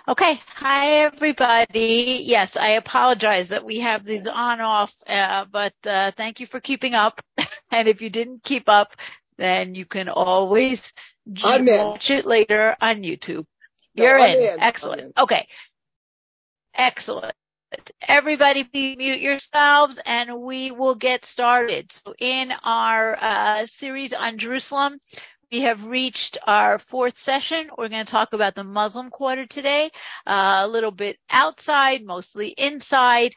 Okay. Hi, everybody. Yes, I apologize that we have these on off, but thank you for keeping up. And if you didn't keep up, then you can always I'm in. watch it later on YouTube. No, You're I'm in. in. I'm Excellent. in. Okay. Excellent. Everybody, please mute yourselves and we will get started. So in our series on Jerusalem, we have reached our fourth session. We're going to talk about the Muslim quarter today, a little bit outside, mostly inside.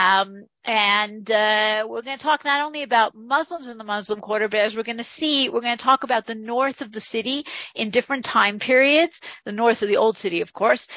And we're going to talk not only about Muslims in the Muslim quarter, but as we're going to see, we're going to talk about the north of the city in different time periods, the north of the old city, of course.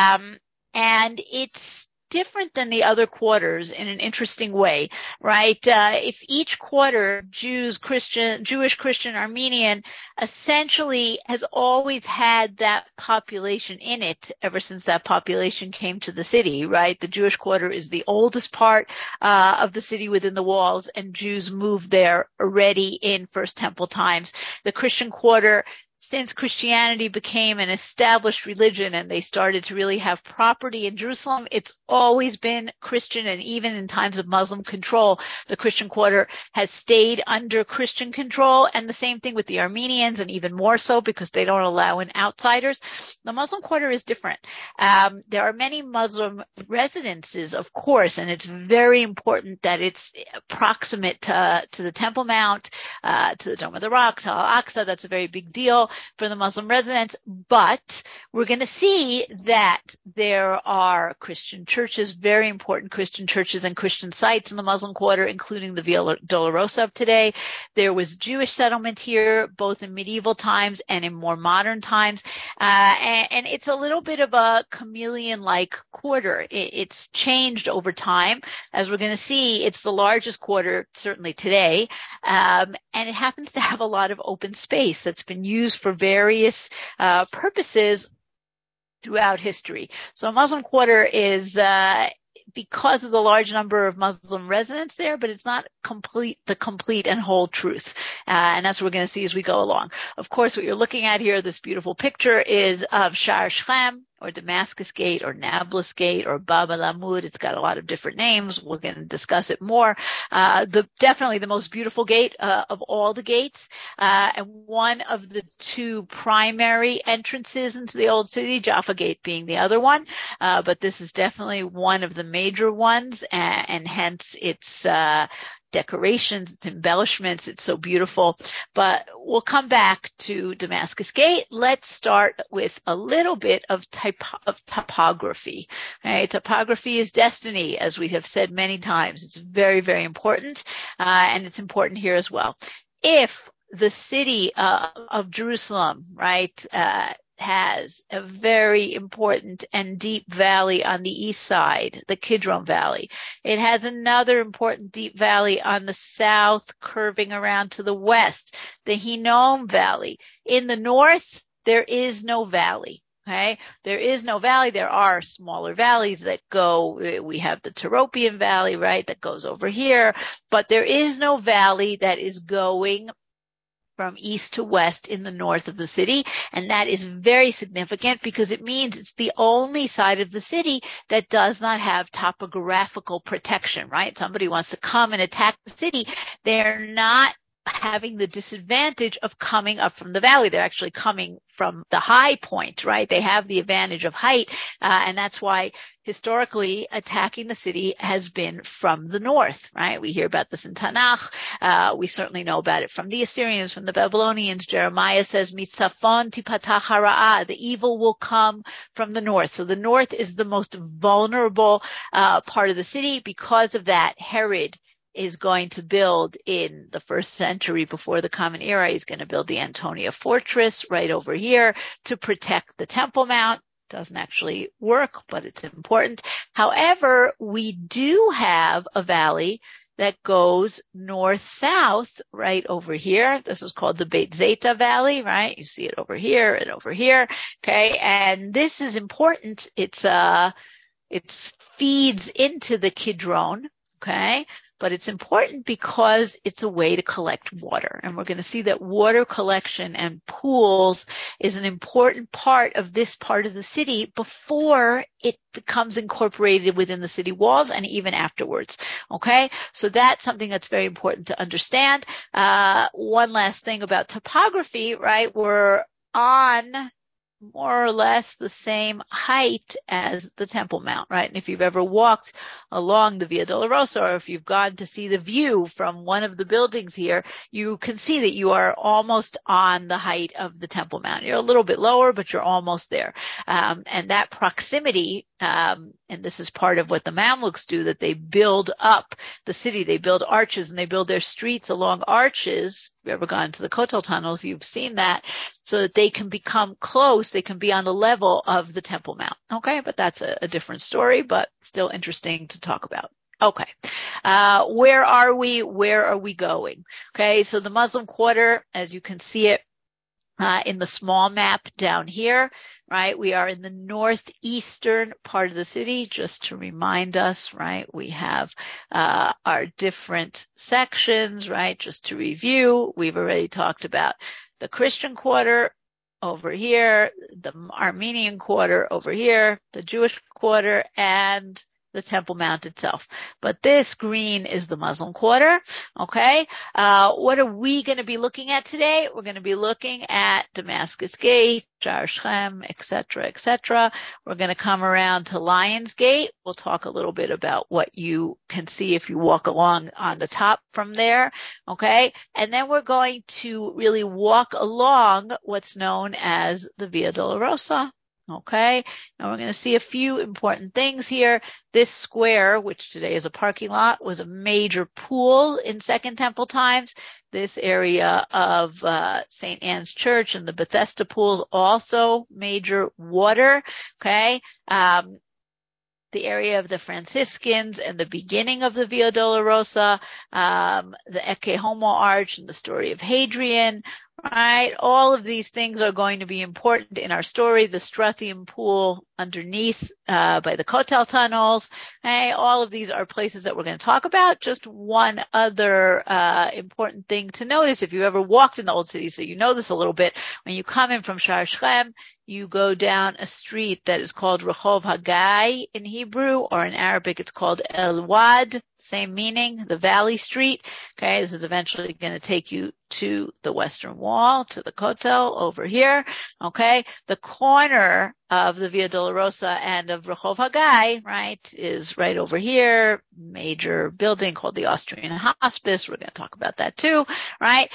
And it's different than the other quarters in an interesting way, right? If each quarter, Jewish, Christian, Armenian, essentially has always had that population in it ever since that population came to the city, right? The Jewish quarter is the oldest part of the city within the walls, and Jews moved there already in First Temple times. The Christian quarter, since Christianity became an established religion and they started to really have property in Jerusalem, it's always been Christian, and even in times of Muslim control, the Christian quarter has stayed under Christian control. And the same thing with the Armenians, and even more so because they don't allow in outsiders. The Muslim quarter is different. There are many Muslim residences, of course, and it's very important that it's proximate to the Temple Mount, to the Dome of the Rock, to Al-Aqsa. That's a very big deal for the Muslim residents, but we're going to see that there are Christian churches, very important Christian churches and Christian sites in the Muslim quarter, including the Via Dolorosa of today. There was Jewish settlement here, both in medieval times and in more modern times. And it's a little bit of a chameleon-like quarter. It's changed over time. As we're going to see, it's the largest quarter, certainly today. And it happens to have a lot of open space that's been used for various purposes throughout history. So Muslim quarter is because of the large number of Muslim residents there, but it's not the complete and whole truth. And that's what we're going to see as we go along. Of course, what you're looking at here, this beautiful picture, is of Shar Shechem, or Damascus Gate, or Nablus Gate, or Bab al-Amud. It's got a lot of different names. We're going to discuss it more. Definitely the most beautiful gate of all the gates, and one of the two primary entrances into the old city, Jaffa Gate being the other one. But this is definitely one of the major ones, and hence its decorations, its embellishments. It's so beautiful. But we'll come back to Damascus Gate. Let's start with a little bit of topography. Right? Topography is destiny, as we have said many times. It's very, very important, and it's important here as well. If the city of Jerusalem, right, has a very important and deep valley on the east side, the Kidron Valley. It has another important deep valley on the south, curving around to the west, the Hinnom Valley. In the north, there is no valley. Okay, there is no valley. There are smaller valleys that go. We have the Tyropoeon Valley, right, that goes over here, but there is no valley that is going from east to west in the north of the city. And that is very significant because it means it's the only side of the city that does not have topographical protection, right? Somebody wants to come and attack the city. They're not having the disadvantage of coming up from the valley. They're actually coming from the high point, right? They have the advantage of height, and that's why historically attacking the city has been from the north, right? We hear about this in Tanakh. We certainly know about it from the Assyrians, from the Babylonians. Jeremiah says, Mitzafon tipatach hara'ah, the evil will come from the north. So the north is the most vulnerable part of the city. Because of that, Herod is going to build in the first century before the Common Era. He's going to build the Antonia Fortress right over here to protect the Temple Mount. Doesn't actually work, but it's important. However, we do have a valley that goes north-south right over here. This is called the Beit Zeta Valley, right? You see it over here and over here. Okay. And this is important. It feeds into the Kidron. Okay. but it's important because it's a way to collect water. And we're going to see that water collection and pools is an important part of this part of the city before it becomes incorporated within the city walls and even afterwards. Okay, so that's something that's very important to understand. One last thing about topography, right? We're on more or less the same height as the Temple Mount, right? And if you've ever walked along the Via Dolorosa, or if you've gone to see the view from one of the buildings here, you can see that you are almost on the height of the Temple Mount. You're a little bit lower, but you're almost there. And that proximity, and this is part of what the Mamluks do, that they build up the city. They build arches and they build their streets along arches. If you've ever gone to the Kotel tunnels, you've seen that, so that they can become close. They can be on the level of the Temple Mount. Okay, but that's a different story, but still interesting to talk about. Okay, where are we? Where are we going? Okay, so the Muslim Quarter, as you can see it in the small map down here, right? We are in the northeastern part of the city, just to remind us, right? We have our different sections, right? Just to review, we've already talked about the Christian Quarter over here, the Armenian Quarter over here, the Jewish Quarter, and the Temple Mount itself. But this green is the Muslim Quarter. Okay. What are we going to be looking at today? We're going to be looking at Damascus Gate, Sha'ar Shechem, etc., etc. We're going to come around to Lions Gate. We'll talk a little bit about what you can see if you walk along on the top from there. Okay. And then we're going to really walk along what's known as the Via Dolorosa. Okay, and we're going to see a few important things here. This square, which today is a parking lot, was a major pool in Second Temple times. This area of St. Anne's Church and the Bethesda pools, also major water. Okay, the area of the Franciscans and the beginning of the Via Dolorosa, the Ecce Homo Arch and the story of Hadrian, right? All of these things are going to be important in our story. The Strathium Pool underneath by the Kotel tunnels. Okay? All of these are places that we're going to talk about. Just one other important thing to notice, if you ever walked in the Old City, so you know this a little bit, when you come in from Sha'ar Shechem, you go down a street that is called Rehov Hagai in Hebrew, or in Arabic it's called El Wad, same meaning, the Valley Street. Okay, this is eventually going to take you to the Western Wall, to the Kotel over here. Okay, the corner of the Via Dolorosa and of Rehov Hagai, right, is right over here, major building called the Austrian Hospice. We're going to talk about that too, right?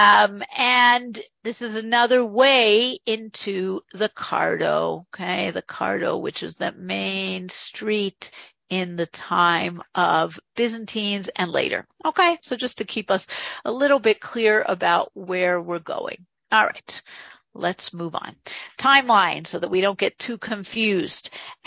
And this is another way into the Cardo, okay, the Cardo, which is that main street in the time of Byzantines and later. Okay, so just to keep us a little bit clear about where we're going. All right. Let's move on. Timeline, so that we don't get too confused.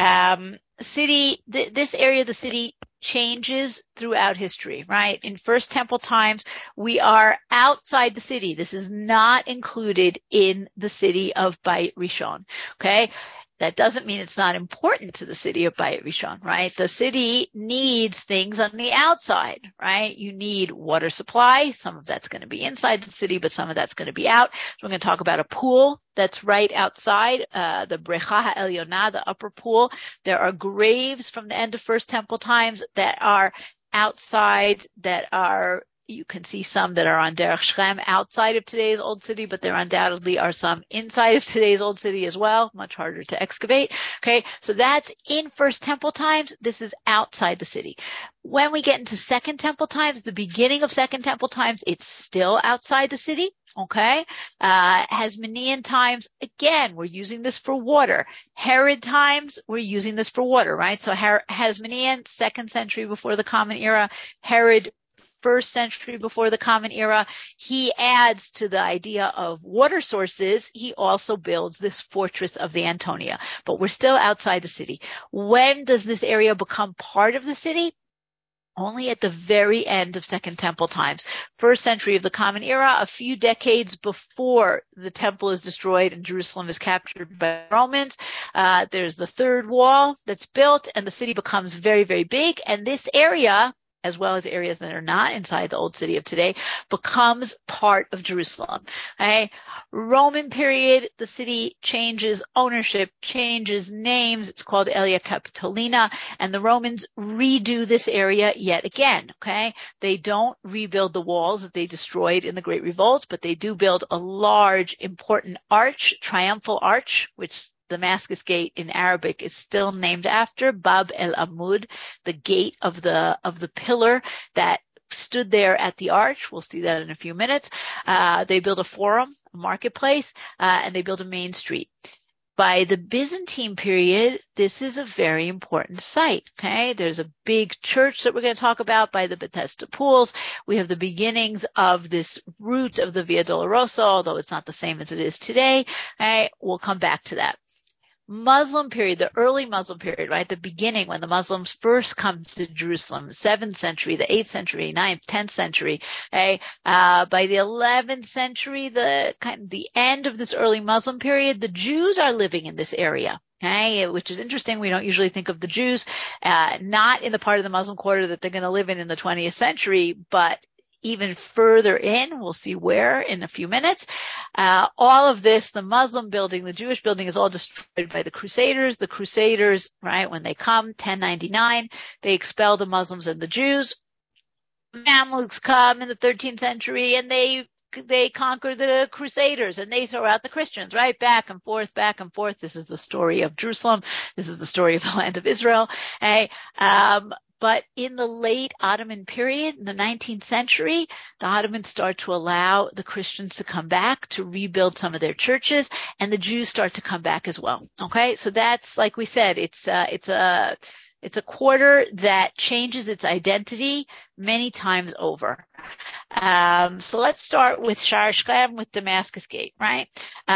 This area of the city changes throughout history, right? In First Temple times, we are outside the city. This is not included in the city of Bayit Rishon, okay? That doesn't mean it's not important to the city of Bayit Rishon, right? The city needs things on the outside, right? You need water supply. Some of that's going to be inside the city, but some of that's going to be out. So we're going to talk about a pool that's right outside, the Brecha HaElyonah, the upper pool. There are graves from the end of First Temple times that are outside, that are, you can see some that are on Derech Shechem outside of today's Old City, but there undoubtedly are some inside of today's Old City as well, much harder to excavate. Okay, so that's in First Temple times. This is outside the city. When we get into Second Temple times, the beginning of Second Temple times, it's still outside the city. Okay, Hasmonean times, again, we're using this for water. Herod times, we're using this for water, right? So Hasmonean, 2nd century before the Common Era. Herod, 1st century before the Common Era. He adds to the idea of water sources. He also builds this fortress of the Antonia, but we're still outside the city. When does this area become part of the city? Only at the very end of Second Temple times. 1st century of the Common Era, a few decades before the temple is destroyed and Jerusalem is captured by Romans. There's the third wall that's built and the city becomes very, very big. And this area, as well as areas that are not inside the old city of today, becomes part of Jerusalem. Okay? Roman period, the city changes ownership, changes names. It's called Aelia Capitolina, and the Romans redo this area yet again. Okay? They don't rebuild the walls that they destroyed in the Great Revolt, but they do build a large, important arch, triumphal arch, which Damascus Gate in Arabic is still named after Bab el Amud, the gate of the pillar that stood there at the arch. We'll see that in a few minutes. They built a forum, a marketplace, and they built a main street. By the Byzantine period, this is a very important site. Okay, there's a big church that we're going to talk about by the Bethesda pools. We have the beginnings of this route of the Via Dolorosa, although it's not the same as it is today. Okay, we'll come back to that. Muslim period, the early Muslim period, right? The beginning when the Muslims first come to Jerusalem, 7th century, the 8th century, 9th, 10th century. Okay. By the 11th century, the end of this early Muslim period, the Jews are living in this area. Okay, which is interesting. We don't usually think of the Jews, not in the part of the Muslim quarter that they're going to live in the 20th century, but even further in, we'll see where in a few minutes. All of this, the Muslim building, the Jewish building is all destroyed by the Crusaders. The Crusaders, right, when they come, 1099, they expel the Muslims and the Jews. Mamluks come in the 13th century and they conquer the Crusaders and they throw out the Christians, right? Back and forth, back and forth. This is the story of Jerusalem. This is the story of the land of Israel. Okay. But in the late Ottoman period, in the 19th century, the Ottomans start to allow the Christians to come back to rebuild some of their churches, and the Jews start to come back as well. Okay, so that's, like we said, it's a quarter that changes its identity many times over. So let's start with Sha'ar Shechem, with Damascus Gate, right?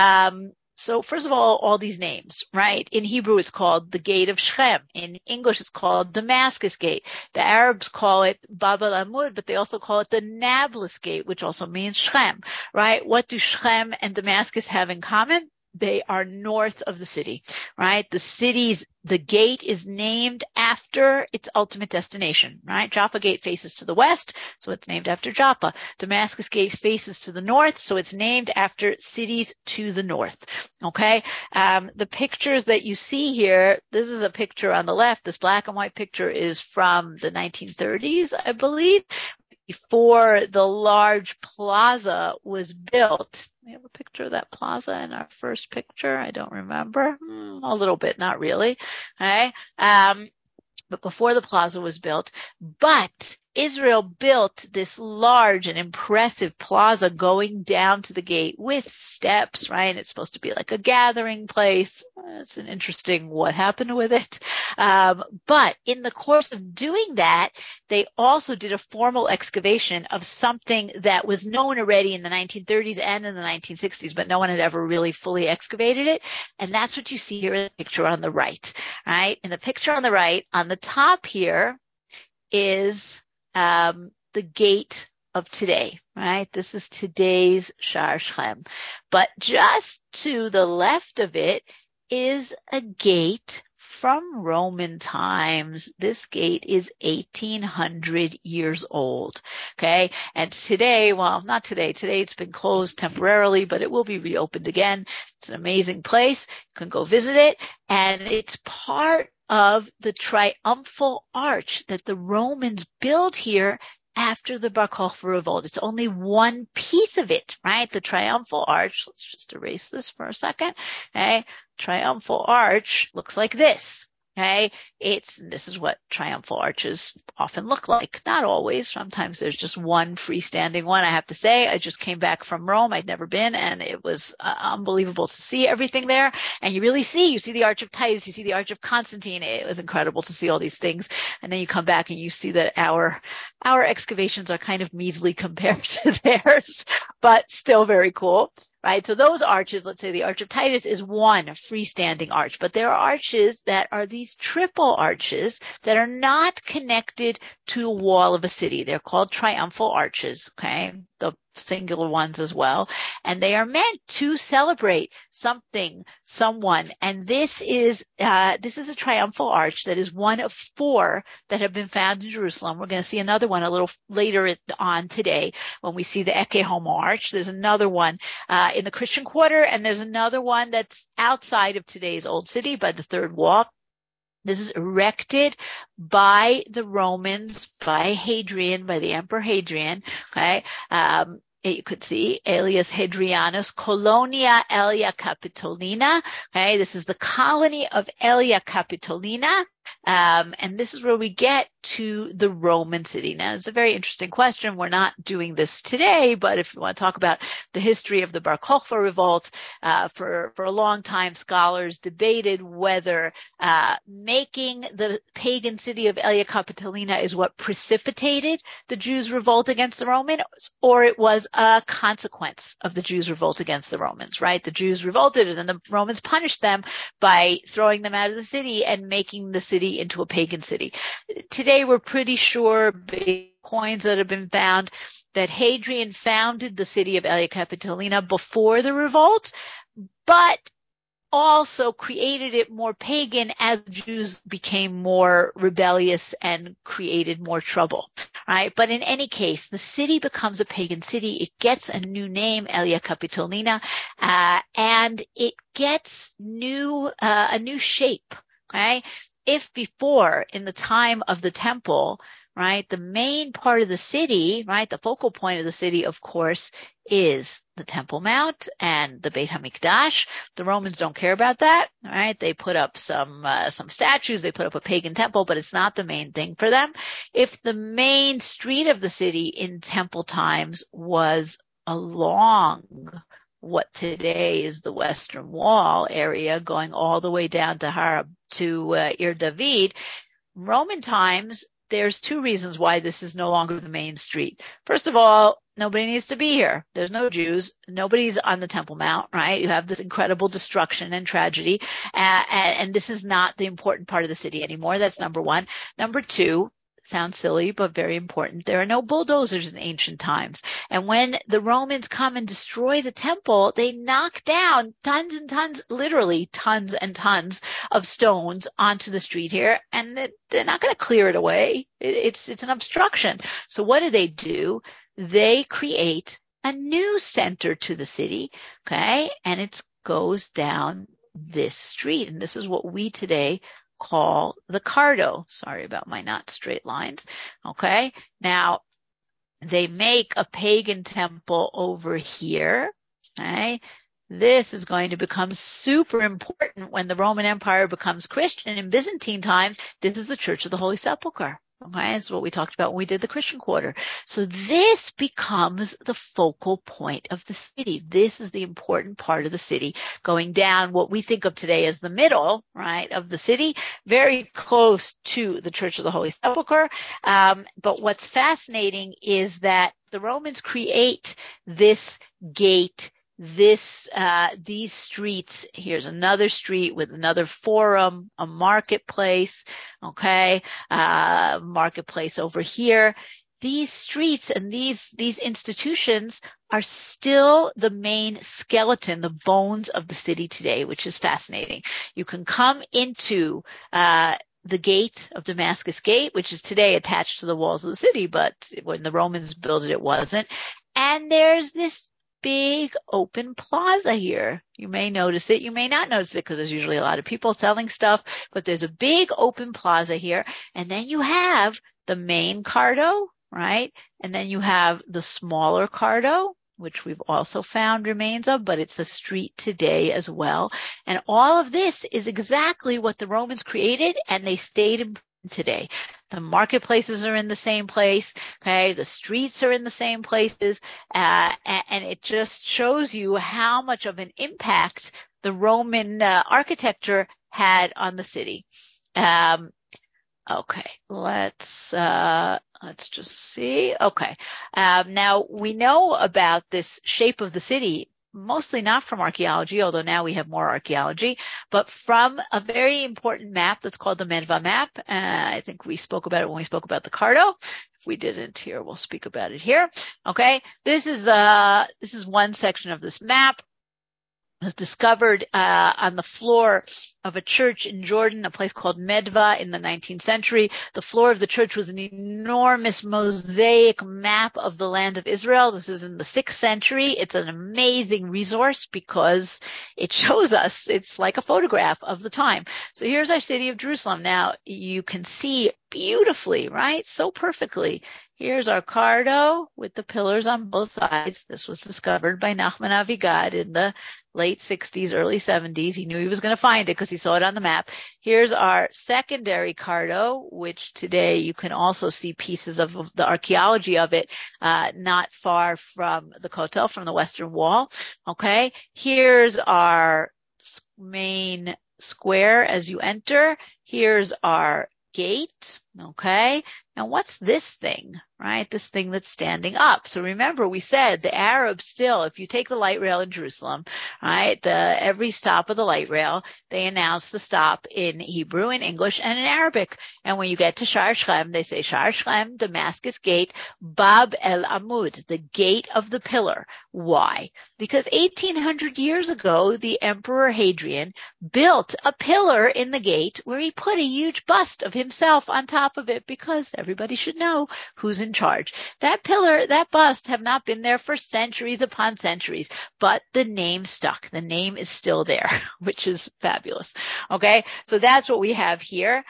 So first of all these names, right? In Hebrew, it's called the Gate of Shechem. In English, it's called Damascus Gate. The Arabs call it Bab el Amud, but they also call it the Nablus Gate, which also means Shechem, right? What do Shechem and Damascus have in common? They are north of the city, right? The gate is named after its ultimate destination, right? Joppa Gate faces to the west, so it's named after Joppa. Damascus Gate faces to the north, so it's named after cities to the north, okay? The pictures that you see here, this is a picture on the left. This black and white picture is from the 1930s, I believe, before the large plaza was built. We have a picture of that plaza in our first picture. I don't remember. A little bit, not really. Okay. But before the plaza was built. But Israel built this large and impressive plaza going down to the gate with steps, right? It's supposed to be like a gathering place. It's an interesting what happened with it. But in the course of doing that, they also did a formal excavation of something that was known already in the 1930s and in the 1960s, but no one had ever really fully excavated it. And that's what you see here in the picture on the right, right? In the picture on the right, on the top here is the gate of today, right? This is today's Sha'ar Shechem. But just to the left of it is a gate from Roman times. This gate is 1800 years old. Okay. And today, well, not today. Today it's been closed temporarily, but it will be reopened again. It's an amazing place. You can go visit it. And it's part of the triumphal arch that the Romans built here after the Bar Kokhba revolt. It's only one piece of it, right? The triumphal arch. Let's just erase this for a second. Okay. Triumphal arch looks like this. Okay. This is what triumphal arches often look like. Not always. Sometimes there's just one freestanding one. I have to say, I just came back from Rome. I'd never been, and it was unbelievable to see everything there. And you see the Arch of Titus, you see the Arch of Constantine. It was incredible to see all these things. And then you come back and you see that our excavations are kind of measly compared to theirs, but still very cool. Right. So those arches, let's say the Arch of Titus is one freestanding arch, but there are arches that are these triple arches that are not connected to a wall of a city. They're called triumphal arches, okay? The singular ones as well. And they are meant to celebrate something, someone. And this is a triumphal arch that is one of 4 that have been found in Jerusalem. We're going to see another one a little later on today when we see the Ecce Homo arch. There's another one in the Christian Quarter, and there's another one that's outside of today's Old City by the Third Wall. This is erected by the Romans, by Hadrian, by the Emperor Hadrian, okay? You could see Aelius Hadrianus, Colonia Aelia Capitolina, okay? This is the colony of Aelia Capitolina. And this is where we get to the Roman city. Now, it's a very interesting question. We're not doing this today, but if you want to talk about the history of the Bar Kokhba revolt, for a long time, scholars debated whether making the pagan city of Aelia Capitolina is what precipitated the Jews' revolt against the Romans, or it was a consequence of the Jews' revolt against the Romans, right? The Jews revolted, and then the Romans punished them by throwing them out of the city and making the city into a pagan city. Today, we're pretty sure, coins that have been found, that Hadrian founded the city of Aelia Capitolina before the revolt, but also created it more pagan as Jews became more rebellious and created more trouble, right? But in any case, the city becomes a pagan city. It gets a new name, Aelia Capitolina, and it gets a new shape, okay? If before, in the time of the temple, right, the main part of the city, right, the focal point of the city, of course, is the Temple Mount and the Beit HaMikdash. The Romans don't care about that, right? They put up some statues, they put up a pagan temple, but it's not the main thing for them. If the main street of the city in temple times was along what today is the Western Wall area, going all the way down to Ir David, Roman times, there's 2 reasons why this is no longer the main street. First of all, nobody needs to be here. There's no Jews. Nobody's on the Temple Mount, right? You have this incredible destruction and tragedy, and this is not the important part of the city anymore. That's number 1. Number 2, sounds silly, but very important. There are no bulldozers in ancient times. And when the Romans come and destroy the temple, they knock down tons and tons, literally tons and tons of stones onto the street here, and they're not going to clear it away. It's an obstruction. So what do? They create a new center to the city, okay? And it goes down this street. And this is what we today call the Cardo. Sorry about my not straight lines. Okay. Now they make a pagan temple over here. Okay. This is going to become super important when the Roman Empire becomes Christian in Byzantine times. This is the Church of the Holy Sepulchre. Okay, this is what we talked about when we did the Christian Quarter. So this becomes the focal point of the city. This is the important part of the city, going down what we think of today as the middle, right, of the city, very close to the Church of the Holy Sepulchre. But what's fascinating is that the Romans create this gate, these streets. Here's another street with another forum, a marketplace, okay, marketplace over here. These streets and these institutions are still the main skeleton, the bones of the city today, which is fascinating. You can come into the gate of Damascus Gate, which is today attached to the walls of the city, but when the Romans built it, it wasn't. And there's this big open plaza here. You may notice it. You may not notice it because there's usually a lot of people selling stuff, but there's a big open plaza here. And then you have the main Cardo, right? And then you have the smaller Cardo, which we've also found remains of, but it's a street today as well. And all of this is exactly what the Romans created, and they stayed in today. The marketplaces are in the same place, okay? The streets are in the same places, and it just shows you how much of an impact the Roman architecture had on the city. Okay, let's just see. Okay, now we know about this shape of the city mostly not from archaeology, although now we have more archaeology, but from a very important map that's called the Medva map. I think we spoke about it when we spoke about the Cardo. If we didn't here, we'll speak about it here. Okay. This is one section of this map. Was discovered on the floor of a church in Jordan, a place called Medva in the 19th century. The floor of the church was an enormous mosaic map of the land of Israel. This is in the 6th century. It's an amazing resource because it shows us, it's like a photograph of the time. So here's our city of Jerusalem. Now you can see beautifully, right? So perfectly. Here's our Cardo with the pillars on both sides. This was discovered by Nachman Avigad in the late 60s, early 70s. He knew he was going to find it because he saw it on the map. Here's our secondary Cardo, which today you can also see pieces of the archaeology of it, not far from the Kotel, from the Western Wall. Okay. Here's our main square as you enter. Here's our gate. Okay. Now what's this thing, right? This thing that's standing up. So remember we said the Arabs still, if you take the light rail in Jerusalem, right, every stop of the light rail, they announce the stop in Hebrew, in English, and in Arabic. And when you get to Shar Shem, they say Shar Shem, Damascus Gate, Bab el Amud, the gate of the pillar. Why? Because 1800 years ago, the Emperor Hadrian built a pillar in the gate where he put a huge bust of himself on top of it because everybody should know who's in charge. That pillar, that bust have not been there for centuries upon centuries, but the name stuck. The name is still there, which is fabulous. Okay. So that's what we have here.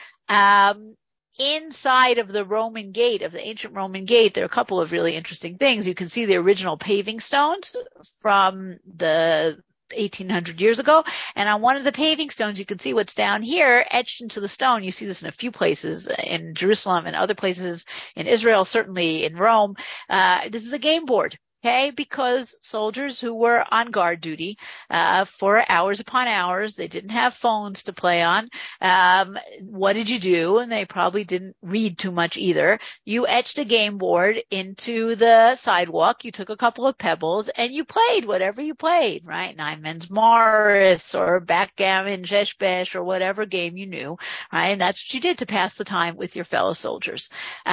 Inside of the Roman gate, of the ancient Roman gate, there are a couple of really interesting things. You can see the original paving stones from the 1800 years ago. And on one of the paving stones, you can see what's down here etched into the stone. You see this in a few places in Jerusalem and other places in Israel, certainly in Rome. This is a game board. Okay, because soldiers who were on guard duty for hours upon hours, they didn't have phones to play on. What did you do? And they probably didn't read too much either. You etched a game board into the sidewalk. You took a couple of pebbles and you played whatever you played, right? Nine Men's Morris or backgammon, Sheshbesh or whatever game you knew, right? And that's what you did to pass the time with your fellow soldiers.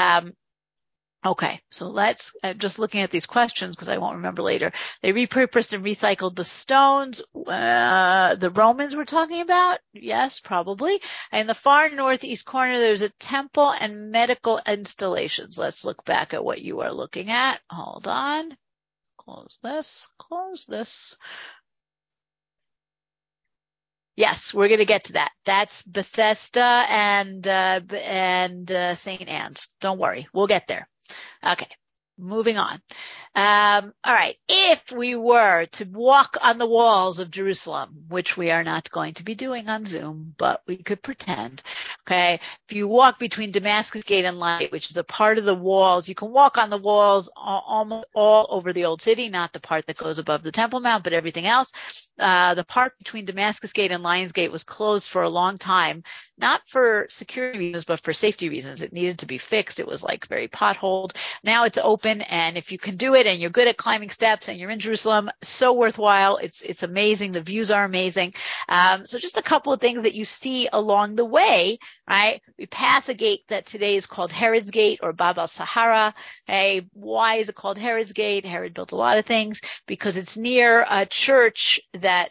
Okay, so let's just looking at these questions because I won't remember later. They repurposed and recycled the stones. The Romans were talking about? Yes, probably. In the far northeast corner, there's a temple and medical installations. Let's look back at what you are looking at. Hold on. Close this. Close this. Yes, we're going to get to that. That's Bethesda and St. Anne's. Don't worry, we'll get there. Okay, moving on. All right. If we were to walk on the walls of Jerusalem, which we are not going to be doing on Zoom, but we could pretend. Okay. If you walk between Damascus Gate and Light, which is a part of the walls, you can walk on the walls almost all over the old city, not the part that goes above the Temple Mount, but everything else. The part between Damascus Gate and Lions Gate was closed for a long time, not for security reasons, but for safety reasons. It needed to be fixed. It was like very potholed. Now it's open. And if you can do it and you're good at climbing steps and you're in Jerusalem, so worthwhile. It's amazing. The views are amazing. So just a couple of things that you see along the way, right? We pass a gate that today is called Herod's Gate or Bab al-Sahara. Hey, why is it called Herod's Gate? Herod built a lot of things because it's near a church that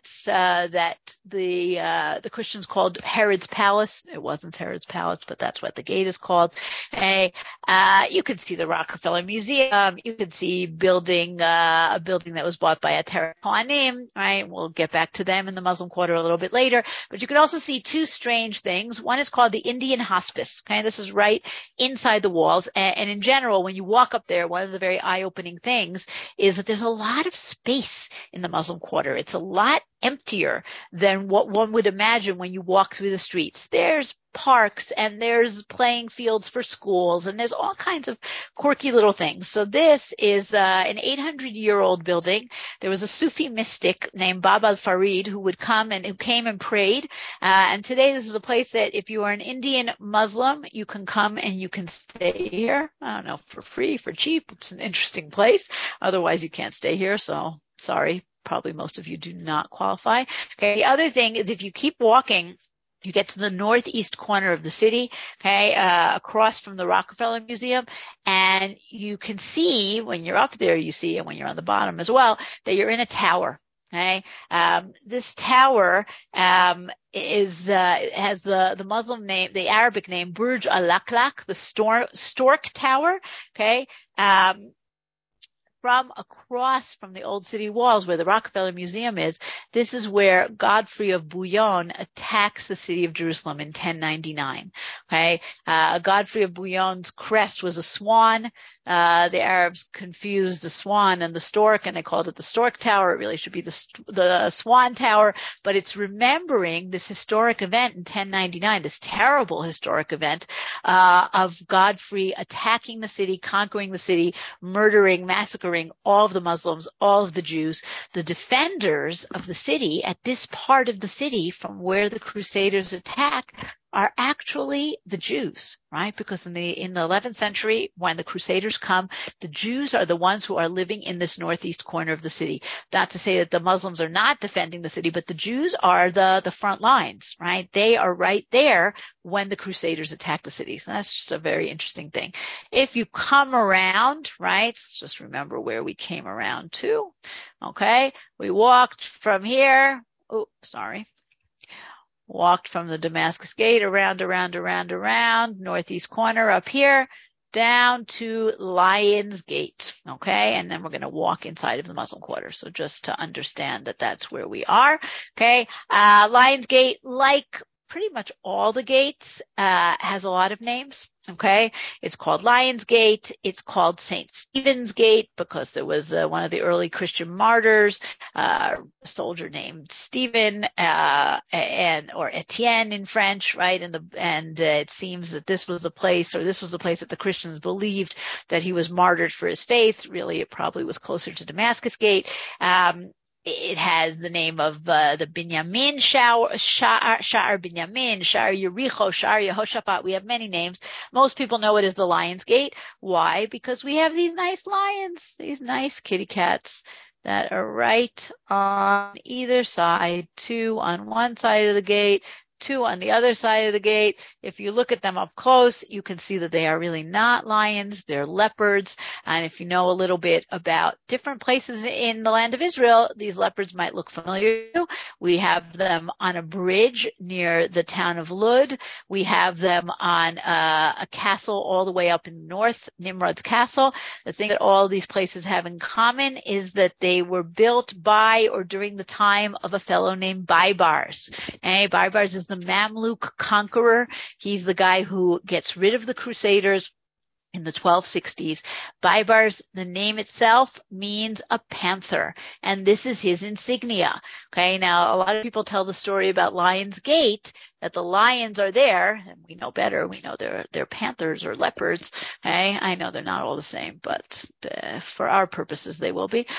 the Christians called Herod's Palace. It wasn't Herod's Palace, but that's what the gate is called. Hey, you could see the Rockefeller Museum. You could see a building that was bought by a Ateret Kohanim, right? We'll get back to them in the Muslim Quarter a little bit later. But you could also see two strange things. One is called the Indian Hospice. Okay, this is right inside the walls. And in general, when you walk up there, one of the very eye-opening things is that there's a lot of space in the Muslim Quarter. It's a lot emptier than what one would imagine when you walk through the streets. There's parks and there's playing fields for schools and there's all kinds of quirky little things. So this is an 800-year-old building. There was a Sufi mystic named Bab al-Farid who came and prayed. And today this is a place that if you are an Indian Muslim, you can come and you can stay here. I don't know, for free, for cheap. It's an interesting place. Otherwise you can't stay here. So sorry. probably most of you do not qualify. Okay. The other thing is if you keep walking, you get to the northeast corner of the city, okay, across from the Rockefeller Museum, and you can see when you're up there, you see, and when you're on the bottom as well, that you're in a tower. Okay. This tower, has the Muslim name, the Arabic name, Burj Al Laklak, the stork tower. Okay. From across from the old city walls where the Rockefeller Museum is, this is where Godfrey of Bouillon attacks the city of Jerusalem in 1099. Okay. Godfrey of Bouillon's crest was a swan. The Arabs confused the swan and the stork, and they called it the stork tower. It really should be the swan tower, but it's remembering this historic event in 1099, this terrible historic event, of Godfrey attacking the city, conquering the city, murdering, massacring all of the Muslims, all of the Jews. The defenders of the city at this part of the city from where the Crusaders attack are actually the Jews, right? Because in the 11th century, when the Crusaders come, the Jews are the ones who are living in this northeast corner of the city. Not to say that the Muslims are not defending the city, but the Jews are the front lines, right? They are right there when the Crusaders attack the city. So that's just a very interesting thing. If you come around, right, just remember where we came around to, okay? We walked from here. Oh, sorry. Walked from the Damascus Gate around, northeast corner up here, down to Lions Gate, okay? And then we're going to walk inside of the Muslim Quarter. So just to understand that that's where we are, okay? Lions Gate, like pretty much all the gates, has a lot of names. Okay. It's called Lions Gate. It's called St. Stephen's Gate because there was one of the early Christian martyrs, a soldier named Stephen, or Etienne in French, right? And it seems that this was the place that the Christians believed that he was martyred for his faith. Really, it probably was closer to Damascus Gate. It has the name of the Binyamin Sha'ar Binyamin, Sha'ar Yericho, Sha'ar Yehoshaphat. We have many names. Most people know it as the Lions Gate. Why? Because we have these nice lions, these nice kitty cats that are right on either side, 2 on one side of the gate, 2 on the other side of the gate. If you look at them up close, you can see that they are really not lions. They're leopards. And if you know a little bit about different places in the land of Israel, these leopards might look familiar to you. We have them on a bridge near the town of Lud. We have them on a castle all the way up in the north, Nimrod's Castle. The thing that all these places have in common is that they were built by or during the time of a fellow named Baibars. Okay? Baibars is the Mamluk conqueror. He's the guy who gets rid of the Crusaders in the 1260s. Baibars, the name itself means a panther, and this is his insignia. Okay, now a lot of people tell the story about Lions Gate, that the lions are there, and we know better. We know they're panthers or leopards. Okay, I know they're not all the same, but for our purposes, they will be.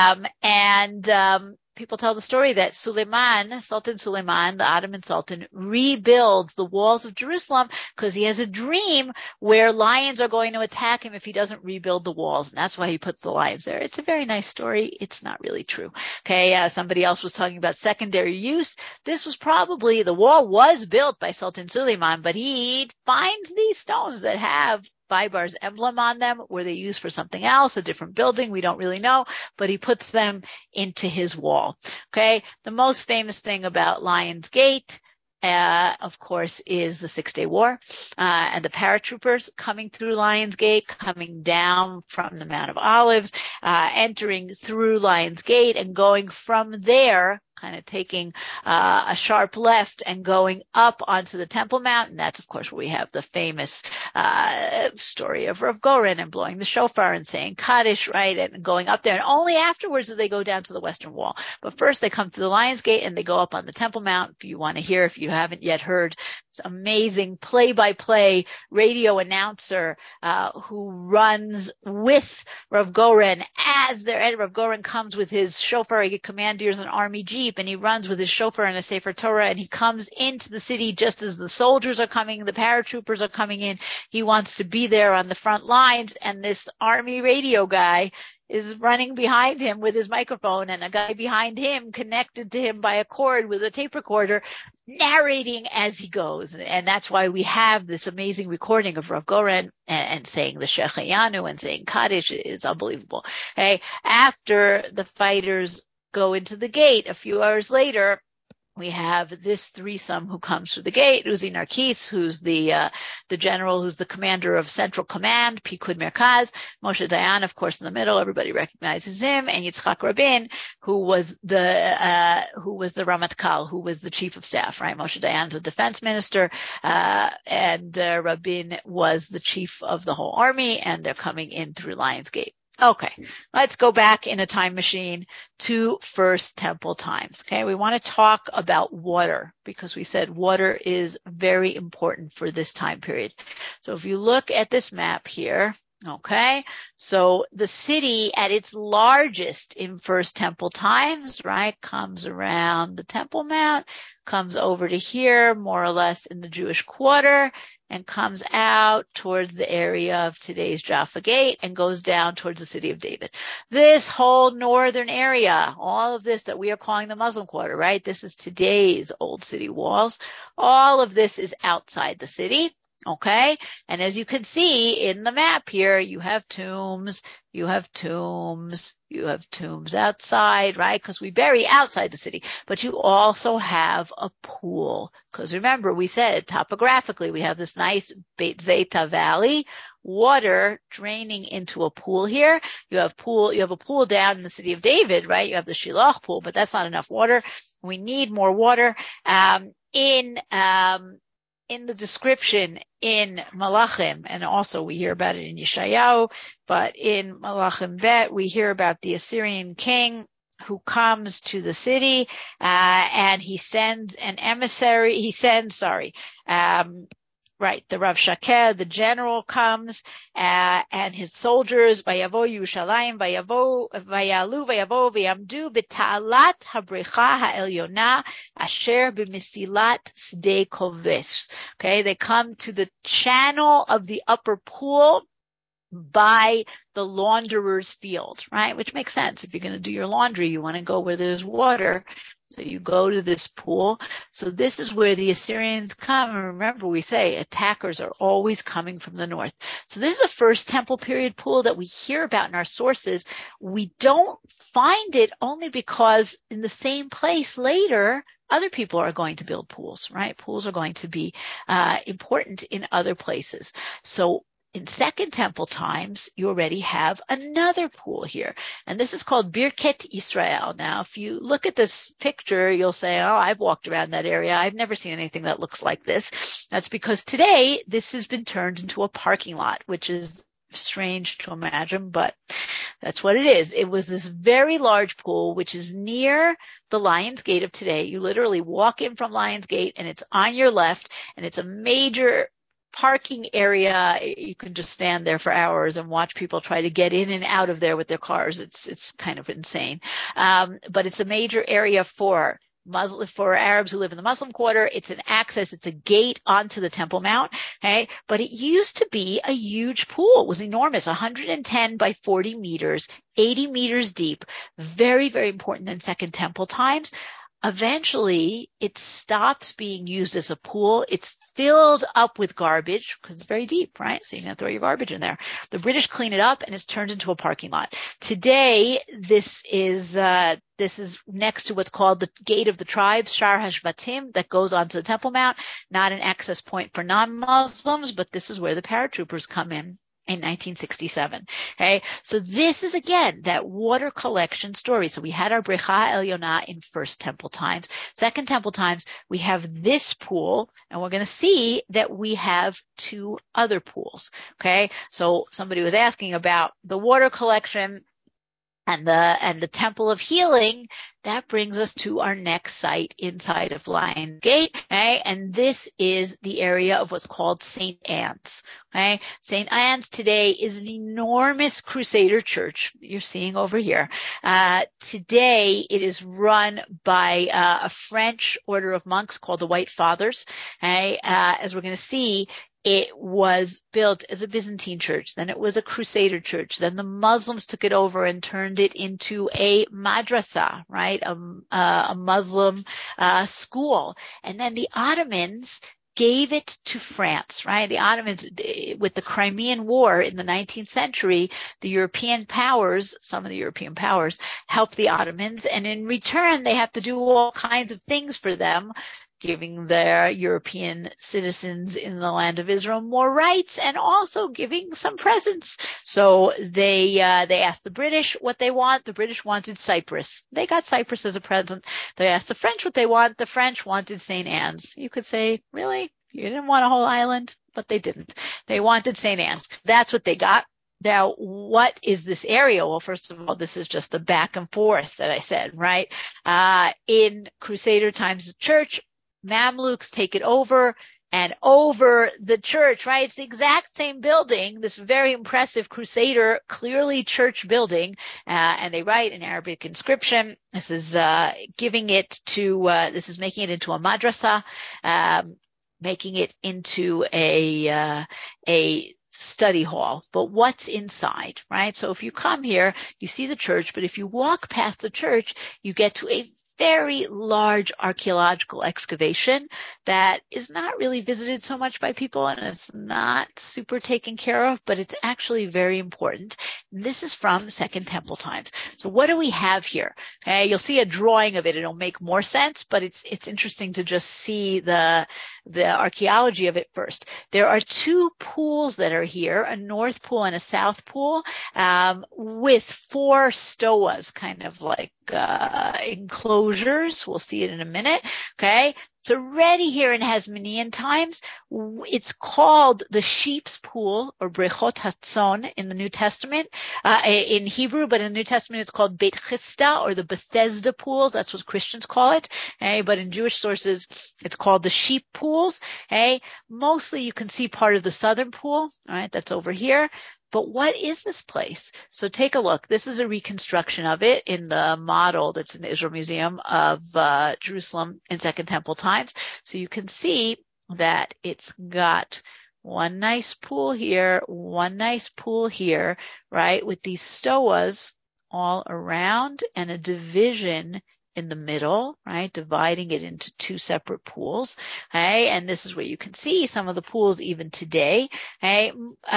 People tell the story that Sultan Suleiman, the Ottoman Sultan, rebuilds the walls of Jerusalem because he has a dream where lions are going to attack him if he doesn't rebuild the walls. And that's why he puts the lions there. It's a very nice story. It's not really true. Okay. Somebody else was talking about secondary use. The wall was built by Sultan Suleiman, but he finds these stones that have Baibar's emblem on them. Were they used for something else, a different building? We don't really know, but he puts them into his wall. Okay. The most famous thing about Lions Gate, of course, is the 6-Day War, and the paratroopers coming through Lions Gate, coming down from the Mount of Olives, entering through Lions Gate and going from there, kind of taking a sharp left and going up onto the Temple Mount. And that's, of course, where we have the famous story of Rav Goren and blowing the shofar and saying Kaddish, right, and going up there. And only afterwards do they go down to the Western Wall. But first they come to the Lions Gate and they go up on the Temple Mount. If you want to hear, if you haven't yet heard, this amazing play-by-play radio announcer who runs with Rav Goren as their head. Rav Goren comes with his shofar, commandeers an army jeep, escape, and he runs with his shofar and a Sefer Torah, and he comes into the city just as the soldiers are coming, the paratroopers are coming in. He wants to be there on the front lines, and this army radio guy is running behind him with his microphone, and a guy behind him connected to him by a cord with a tape recorder, narrating as he goes. And that's why we have this amazing recording of Rav Goren and saying the Shehecheyanu and saying Kaddish is unbelievable. Okay. After the fighters go into the gate, a few hours later, we have this threesome who comes through the gate, Uzi Narkis, who's the general, who's the commander of Central Command, Pikud Merkaz, Moshe Dayan, of course, in the middle, everybody recognizes him, and Yitzchak Rabin, who was the Ramatkal, who was the chief of staff, right? Moshe Dayan's a defense minister, and Rabin was the chief of the whole army, and they're coming in through Lions Gate. Okay, let's go back in a time machine to First Temple times. Okay, we want to talk about water because we said water is very important for this time period. So if you look at this map here, okay, so the city at its largest in First Temple times, right, comes around the Temple Mount, comes over to here, more or less in the Jewish quarter, and comes out towards the area of today's Jaffa Gate and goes down towards the city of David. This whole northern area, all of this that we are calling the Muslim quarter, right? This is today's old city walls. All of this is outside the city. Okay. And as you can see in the map here, you have tombs outside, right? Because we bury outside the city, but you also have a pool. Because remember, we said topographically, we have this nice Beit Zeta valley, water draining into a pool here. You have a pool down in the city of David, right? You have the Shiloh pool, but that's not enough water. We need more water. In the description in Malachim, and also we hear about it in Yeshayahu, but in Malachim Bet, we hear about the Assyrian king who comes to the city, and he sends an emissary, the Rav Shakeh, the general, comes, and his soldiers, Vayavo Yerushalayim, Vayalu, Vayamdu, B'ta'alat Habrecha Ha'elyona, Asher B'misilat Sdei Koves. Okay, they come to the channel of the upper pool by the launderer's field, right? Which makes sense. If you're going to do your laundry, you want to go where there's water. So you go to this pool. So this is where the Assyrians come. And remember, we say attackers are always coming from the north. So this is a First Temple period pool that we hear about in our sources. We don't find it only because in the same place later, other people are going to build pools, right? Pools are going to be important in other places. So in Second Temple times, you already have another pool here, and this is called Birket Israel. Now, if you look at this picture, you'll say, oh, I've walked around that area. I've never seen anything that looks like this. That's because today this has been turned into a parking lot, which is strange to imagine, but that's what it is. It was this very large pool, which is near the Lions Gate of today. You literally walk in from Lions Gate, and it's on your left, and it's a major parking area. You can just stand there for hours and watch people try to get in and out of there with their cars. It's kind of insane. But it's a major area for Arabs who live in the Muslim quarter. It's an access, it's a gate onto the Temple Mount. Okay. But it used to be a huge pool. It was enormous, 110 by 40 meters, 80 meters deep. Very, very important in Second Temple times. Eventually, it stops being used as a pool. It's filled up with garbage because it's very deep, right? So you can throw your garbage in there. The British clean it up, and it's turned into a parking lot. Today, this is next to what's called the Gate of the Tribes, Shar HaShvatim, that goes onto the Temple Mount. Not an access point for non-Muslims, but this is where the paratroopers come in 1967. Okay. So this is again that water collection story. So we had our Brecha Elyona in First Temple times. Second Temple times, we have this pool, and we're going to see that we have two other pools. Okay. So somebody was asking about the water collection. and the Temple of Healing. That brings us to our next site inside of Lions Gate. Okay? And this is the area of what's called St. Anne's. Okay? St. Anne's today is an enormous Crusader church you're seeing over here. Today it is run by a French order of monks called the White Fathers. Okay? As we're going to see, it was built as a Byzantine church, then it was a Crusader church, then the Muslims took it over and turned it into a madrasa, right? A Muslim school. And then the Ottomans gave it to France, right? The Ottomans, with the Crimean War in the 19th century, the European powers, some of the European powers, helped the Ottomans, and in return, they have to do all kinds of things for them, giving their European citizens in the land of Israel more rights and also giving some presents. So they asked the British what they want. The British wanted Cyprus. They got Cyprus as a present. They asked the French what they want. The French wanted St. Anne's. You could say, really? You didn't want a whole island? But they didn't. They wanted St. Anne's. That's what they got. Now, what is this area? Well, first of all, this is just the back and forth that I said, right? In Crusader times, the church, Mamluks take it over and over the church, right? It's the exact same building, this very impressive Crusader, clearly church building. And they write an Arabic inscription. This is making it into a madrasa, making it into a study hall. But what's inside, right? So if you come here, you see the church, but if you walk past the church, you get to a very large archaeological excavation that is not really visited so much by people, and it's not super taken care of, but it's actually very important. And this is from Second Temple times. So what do we have here? Okay, you'll see a drawing of it. It'll make more sense, but it's interesting to just see the archaeology of it first. There are two pools that are here, a north pool and a south pool, with 4 stoas, kind of like enclosures. We'll see it in a minute. Okay. It's already here in Hasmonean times. It's called the sheep's pool, or Brechot Hatzon in the New Testament, in Hebrew, but in the New Testament it's called Beit Chisda, or the Bethesda pools. That's what Christians call it. Okay. But in Jewish sources, it's called the sheep pools. Okay. Mostly you can see part of the southern pool. All right. That's over here. But what is this place? So take a look. This is a reconstruction of it in the model that's in the Israel Museum of Jerusalem in Second Temple times. So you can see that it's got one nice pool here, one nice pool here, right, with these stoas all around and a division in the middle, right, dividing it into 2 separate pools. Okay, and this is where you can see some of the pools even today. Okay,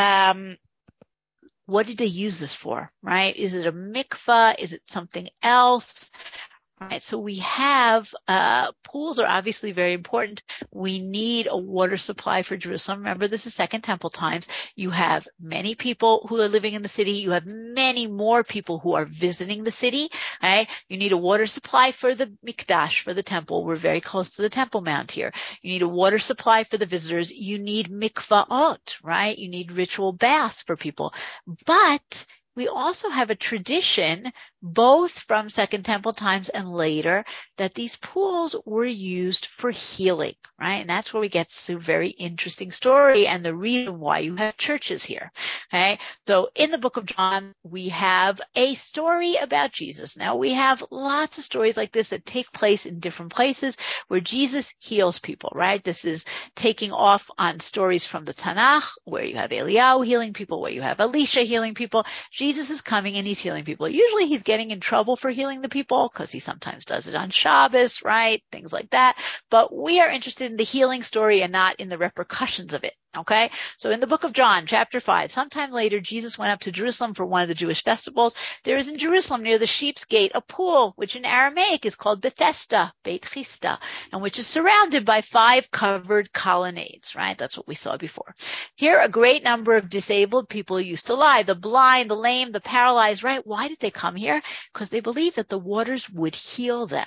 what did they use this for, right? Is it a mikvah? Is it something else? Right, so we have pools are obviously very important. We need a water supply for Jerusalem. Remember, this is Second Temple times. You have many people who are living in the city. You have many more people who are visiting the city. Right? You need a water supply for the Mikdash, for the temple. We're very close to the Temple Mount here. You need a water supply for the visitors. You need mikvaot, right? You need ritual baths for people. But we also have a tradition, both from Second Temple times and later, that these pools were used for healing, right? And that's where we get to a very interesting story and the reason why you have churches here, okay? So in the book of John, we have a story about Jesus. Now, we have lots of stories like this that take place in different places where Jesus heals people, right? This is taking off on stories from the Tanakh, where you have Eliyahu healing people, where you have Elisha healing people. Jesus is coming and he's healing people. Usually he's getting in trouble for healing the people because he sometimes does it on Shabbos, right? Things like that. But we are interested in the healing story and not in the repercussions of it. Okay. So in the book of John, chapter 5, sometime later, Jesus went up to Jerusalem for one of the Jewish festivals. There is in Jerusalem near the Sheep's Gate a pool, which in Aramaic is called Bethesda, Beit Chisda, and which is surrounded by 5 covered colonnades, right? That's what we saw before. Here, a great number of disabled people used to lie, the blind, the lame, the paralyzed, right? Why did they come here? Because they believed that the waters would heal them.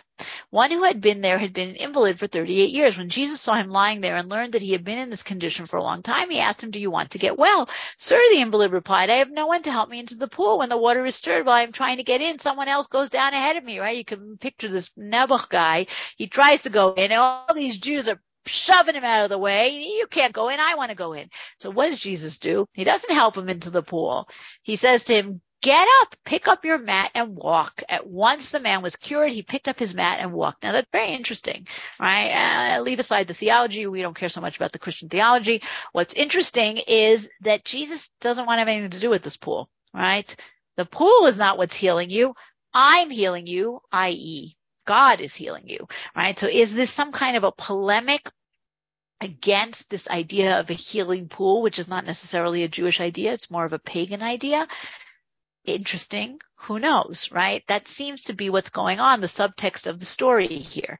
One who had been there had been an invalid for 38 years. When Jesus saw him lying there and learned that he had been in this condition for a long time, he asked him, "Do you want to get well?" "Sir," the invalid replied, "I have no one to help me into the pool when the water is stirred while I'm trying to get in. Someone else goes down ahead of me," right? You can picture this Nebuch guy. He tries to go in, and all these Jews are shoving him out of the way. "You can't go in. I want to go in." So what does Jesus do? He doesn't help him into the pool. He says to him, "Get up, pick up your mat and walk." At once the man was cured. He picked up his mat and walked. Now that's very interesting, right? Leave aside the theology. We don't care so much about the Christian theology. What's interesting is that Jesus doesn't want to have anything to do with this pool, right? The pool is not what's healing you. I'm healing you, i.e., God is healing you, right? So is this some kind of a polemic against this idea of a healing pool, which is not necessarily a Jewish idea? It's more of a pagan idea. Interesting. Who knows, right? That seems to be what's going on, the subtext of the story here.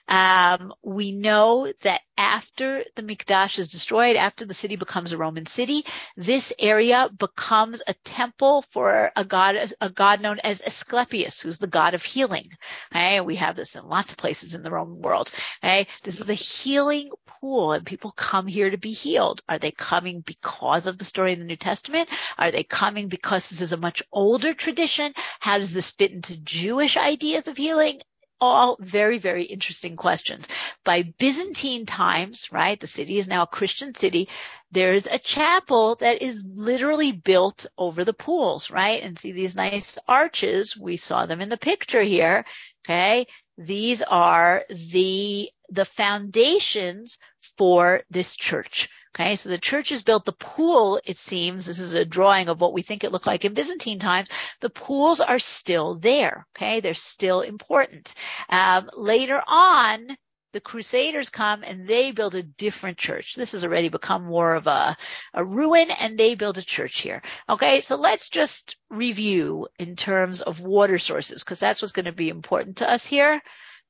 We know that after the Mikdash is destroyed, after the city becomes a Roman city, this area becomes a temple for a god known as Asclepius, who's the god of healing. Okay? We have this in lots of places in the Roman world. Okay? This is a healing pool, and people come here to be healed. Are they coming because of the story in the New Testament? Are they coming because this is a much older tradition? How does this fit into Jewish ideas of healing? All very, very interesting questions. By Byzantine times, right, the city is now a Christian city, there's a chapel that is literally built over the pools, right? And see these nice arches, we saw them in the picture here, okay? These are the foundations for this church. Okay, so the church is built. The pool, it seems, this is a drawing of what we think it looked like in Byzantine times. The pools are still there. Okay, they're still important. Later on, the Crusaders come and they build a different church. This has already become more of a ruin, and they build a church here. Okay, so let's just review in terms of water sources, because that's what's going to be important to us here.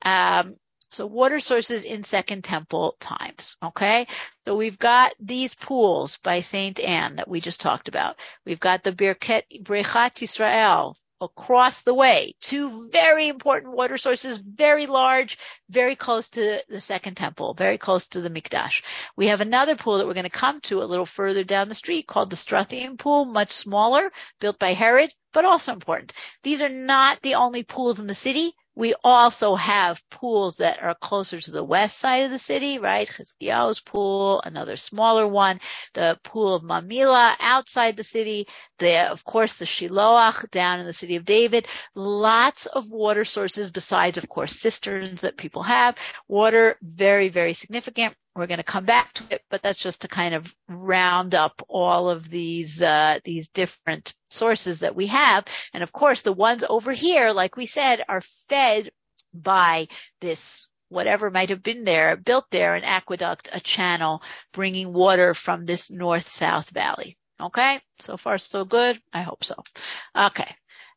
So water sources in Second Temple times, okay? So we've got these pools by Saint Anne that we just talked about. We've got the Brechat Yisrael across the way. Two very important water sources, very large, very close to the Second Temple, very close to the Mikdash. We have another pool that we're going to come to a little further down the street called the Strathian Pool, much smaller, built by Herod, but also important. These are not the only pools in the city. We also have pools that are closer to the west side of the city, right? Chizkiyahu's pool, another smaller one, the pool of Mamila outside the city, of course, the Shiloach down in the city of David. Lots of water sources besides, of course, cisterns that people have. Water, very, very significant. We're going to come back to it, but that's just to kind of round up all of these different sources that we have. And of course, the ones over here, like we said, are fed by this, whatever might have been there, built there, an aqueduct, a channel, bringing water from this north-south valley. Okay. So far, so good. I hope so. Okay.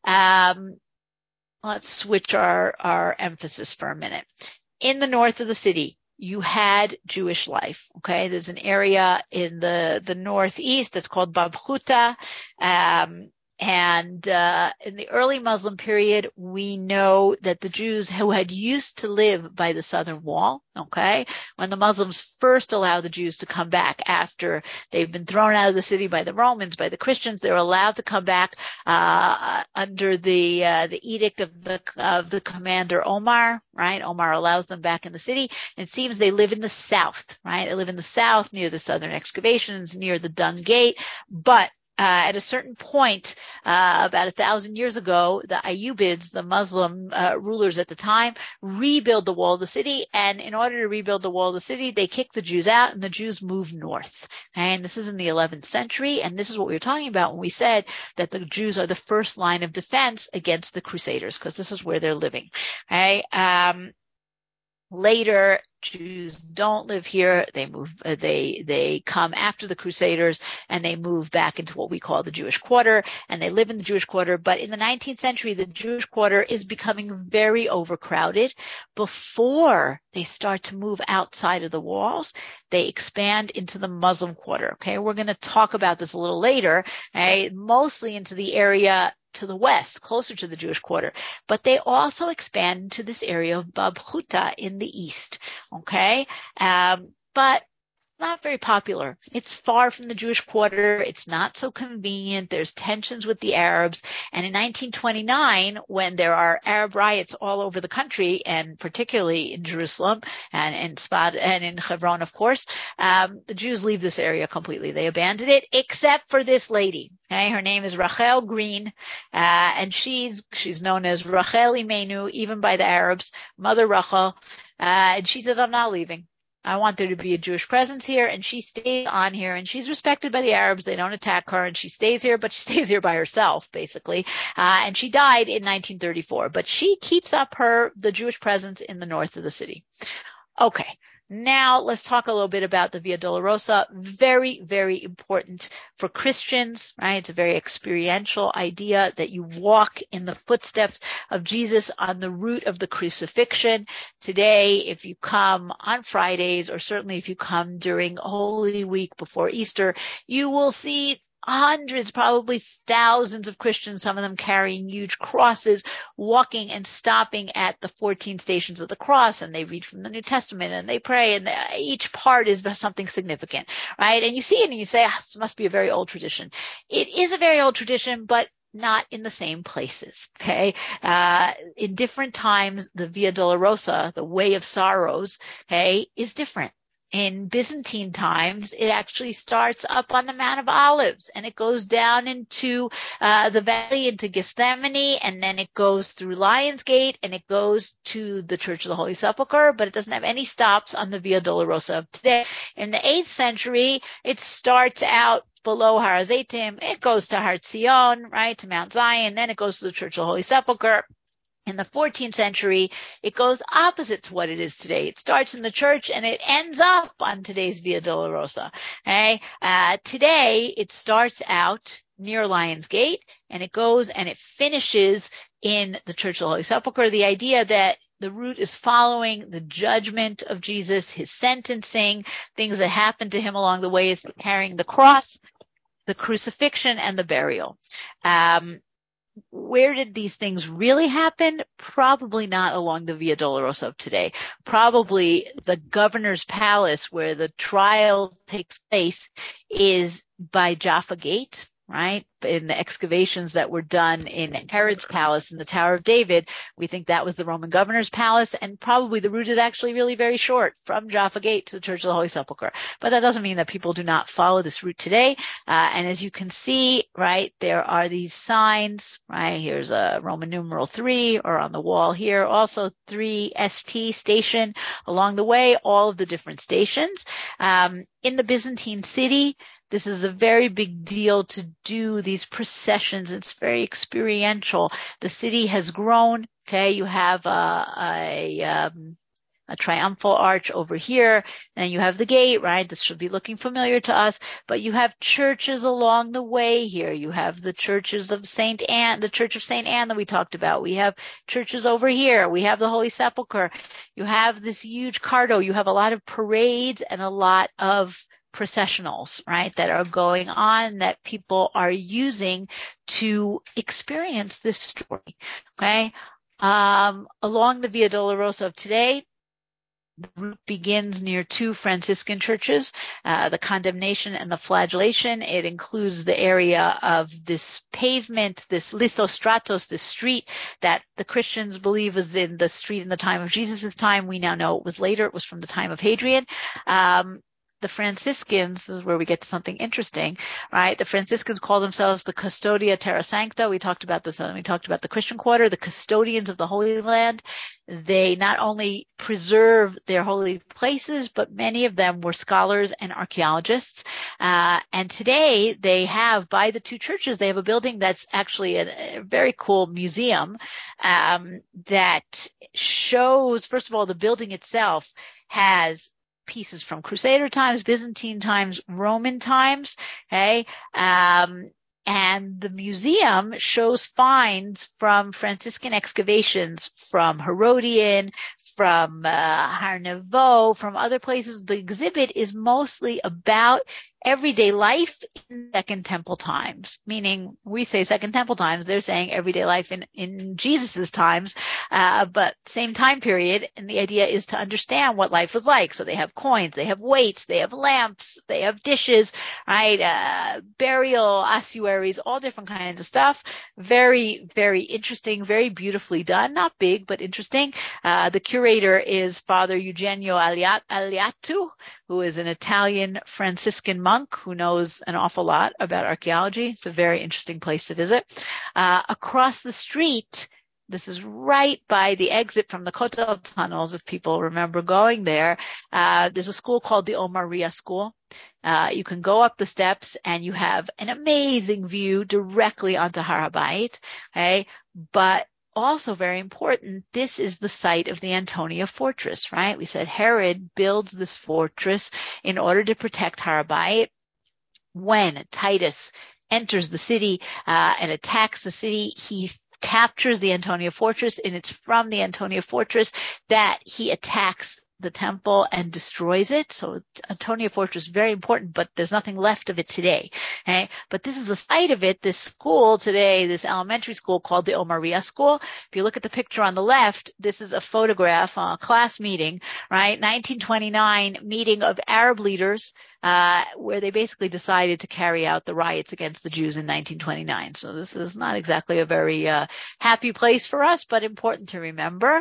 Let's switch our emphasis for a minute. In the north of the city, you had Jewish life. Okay. There's an area in the northeast that's called Babchuta. And in the early Muslim period, we know that the Jews who had used to live by the southern wall, okay, when the Muslims first allowed the Jews to come back after they've been thrown out of the city by the Romans, by the Christians, they're allowed to come back under the edict of the commander Omar, right? Omar allows them back in the city. And it seems they live in the south, right? They live in the south near the southern excavations, near the Dung Gate, but at a certain point, about 1,000 years ago, the Ayyubids, the Muslim rulers at the time, rebuild the wall of the city. And in order to rebuild the wall of the city, they kick the Jews out and the Jews move north. And this is in the 11th century. And this is what we were talking about when we said that the Jews are the first line of defense against the Crusaders, because this is where they're living. Okay. Later, Jews don't live here. They move, they come after the Crusaders, and they move back into what we call the Jewish quarter, and they live in the Jewish quarter. But in the 19th century, the Jewish quarter is becoming very overcrowded. Before they start to move outside of the walls, they expand into the Muslim quarter. Okay. We're going to talk about this a little later, okay? Mostly into the area to the west, closer to the Jewish quarter. But they also expand to this area of Bab Chuta in the east. Okay. But not very popular. It's far from the Jewish quarter. It's not so convenient. There's tensions with the Arabs. And in 1929, when there are Arab riots all over the country, and particularly in Jerusalem and in Sfad and in Hebron, of course, the Jews leave this area completely. They abandon it, except for this lady. Okay, her name is Rachel Green, and she's known as Rachel Imenu, even by the Arabs, Mother Rachel. And she says, I'm not leaving. I want there to be a Jewish presence here, and she stays on here, and she's respected by the Arabs. They don't attack her, and she stays here, but she stays here by herself, basically. And she died in 1934, but she keeps up the Jewish presence in the north of the city. Okay. Now let's talk a little bit about the Via Dolorosa. Very, very important for Christians, right? It's a very experiential idea that you walk in the footsteps of Jesus on the route of the crucifixion. Today, if you come on Fridays, or certainly if you come during Holy Week before Easter, you will see hundreds, probably thousands of Christians, some of them carrying huge crosses, walking and stopping at the 14 stations of the cross, and they read from the New Testament and they pray, and each part is something significant, right? And you see it and you say, this must be a very old tradition. It is a very old tradition, but not in the same places, okay? In different times, the Via Dolorosa, the Way of Sorrows, okay, is different. In Byzantine times, it actually starts up on the Mount of Olives, and it goes down into the valley into Gethsemane, and then it goes through Lions Gate, and it goes to the Church of the Holy Sepulchre, but it doesn't have any stops on the Via Dolorosa of today. In the 8th century, it starts out below Har HaZeitim, it goes to Har Zion, right, to Mount Zion, then it goes to the Church of the Holy Sepulchre. In the 14th century, it goes opposite to what it is today. It starts in the church and it ends up on today's Via Dolorosa. Okay? Today, it starts out near Lions Gate, and it goes and it finishes in the Church of the Holy Sepulchre. The idea that the route is following the judgment of Jesus, his sentencing, things that happened to him along the way, is carrying the cross, the crucifixion, and the burial. Where did these things really happen? Probably not along the Via Dolorosa of today. Probably the governor's palace where the trial takes place is by Jaffa Gate, right? In the excavations that were done in Herod's palace in the Tower of David, we think that was the Roman governor's palace, and probably the route is actually really very short from Jaffa Gate to the Church of the Holy Sepulchre. But that doesn't mean that people do not follow this route today. And as you can see, right, there are these signs, right? Here's a Roman numeral 3, or on the wall here, also 3 ST station along the way, all of the different stations. In the Byzantine city, this is a very big deal to do these processions. It's very experiential. The city has grown. Okay, you have a triumphal arch over here, and you have the gate, right? This should be looking familiar to us, but you have churches along the way here. You have the churches of St. Anne, the Church of St. Anne that we talked about. We have churches over here. We have the Holy Sepulchre. You have this huge cardo. You have a lot of parades and a lot of processionals, right, that are going on that people are using to experience this story. Okay. Along the Via Dolorosa of today, the route begins near 2 Franciscan churches, the Condemnation and the Flagellation. It includes the area of this pavement, this lithostratos, this street that the Christians believe was in the street in the time of Jesus' time. We now know it was later. It was from the time of Hadrian. The Franciscans, this is where we get to something interesting, right? The Franciscans call themselves the Custodia Terra Sancta. We talked about this when we talked about the Christian Quarter, the custodians of the Holy Land. They not only preserve their holy places, but many of them were scholars and archaeologists. And today they have, by the 2 churches, they have a building that's actually a very cool museum that shows, first of all, the building itself has pieces from Crusader times, Byzantine times, Roman times, okay? And the museum shows finds from Franciscan excavations from Herodian, from Har Nouveau, from other places. The exhibit is mostly about everyday life in Second Temple times, meaning we say Second Temple times, they're saying everyday life in Jesus's times, but same time period. And the idea is to understand what life was like. So they have coins, they have weights, they have lamps, they have dishes, right? Burial ossuaries, all different kinds of stuff. Very, very interesting, very beautifully done. Not big, but interesting. The curator is Father Eugenio Aliatu, who is an Italian Franciscan monk who knows an awful lot about archaeology. It's a very interesting place to visit. Across the street, this is right by the exit from the Kotel tunnels, if people remember going there. There's a school called the Omaria School. You can go up the steps and you have an amazing view directly onto Har HaBayit. Okay. But also very important, this is the site of the Antonia fortress, right? We said Herod builds this fortress in order to protect Har HaBayit. When Titus enters the city and attacks the city, he captures the Antonia fortress, and it's from the Antonia fortress that he attacks the temple and destroys it. So Antonia Fortress, very important, but there's nothing left of it today. Okay. But this is the site of it. This school today, this elementary school called the Omaria School. If you look at the picture on the left, this is a photograph, a class meeting, right? 1929 meeting of Arab leaders, where they basically decided to carry out the riots against the Jews in 1929. So this is not exactly a very happy place for us, but important to remember.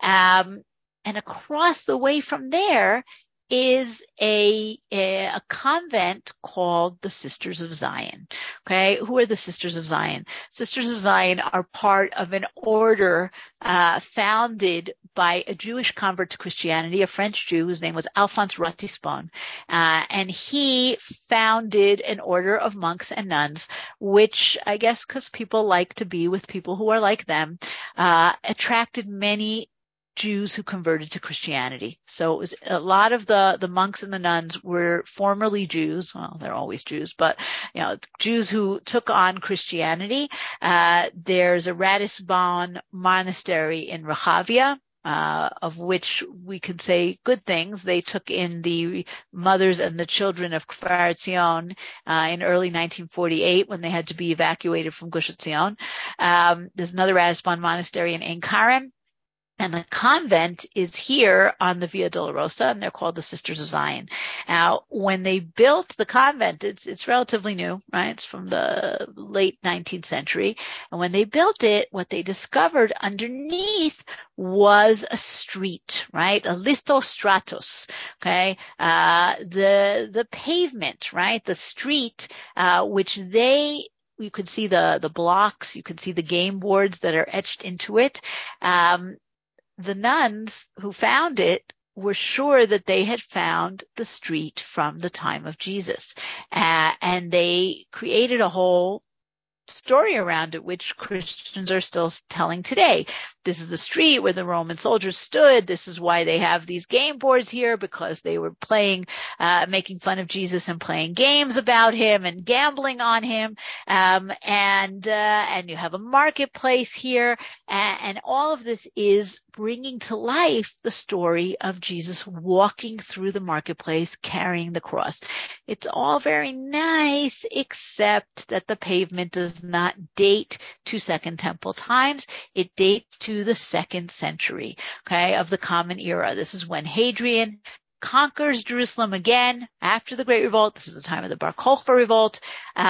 And across the way from there is a convent called the Sisters of Zion. Okay. Who are the Sisters of Zion? Sisters of Zion are part of an order, founded by a Jewish convert to Christianity, a French Jew whose name was Alphonse Ratisbonne. And he founded an order of monks and nuns, which I guess because people like to be with people who are like them, attracted many Jews who converted to Christianity. So it was a lot of the monks and the nuns were formerly Jews. Well, they're always Jews, but Jews who took on Christianity. There's a Ratisbonne monastery in Rehavia, of which we could say good things. They took in the mothers and the children of Kfar Etzion in early 1948 when they had to be evacuated from Gush Etzion. There's another Ratisbonne monastery in Ein Kerem. And the convent is here on the Via Dolorosa, and they're called the Sisters of Zion. Now, when they built the convent, it's relatively new, right? It's from the late 19th century. And when they built it, what they discovered underneath was a street, right? A lithostratos, okay? The pavement, right? The street, which you could see the blocks, you could see the game boards that are etched into it. The nuns who found it were sure that they had found the street from the time of Jesus. And they created a whole story around it, which Christians are still telling today. This is the street where the Roman soldiers stood. This is why they have these game boards here, because they were making fun of Jesus and playing games about him and gambling on him. And you have a marketplace here. And all of this is bringing to life the story of Jesus walking through the marketplace, carrying the cross. It's all very nice, except that the pavement does not date to Second Temple times. It dates to the 2nd century, okay, of the Common Era. This is when Hadrian conquers Jerusalem again after the Great Revolt. This is the time of the Bar Kokhba Revolt.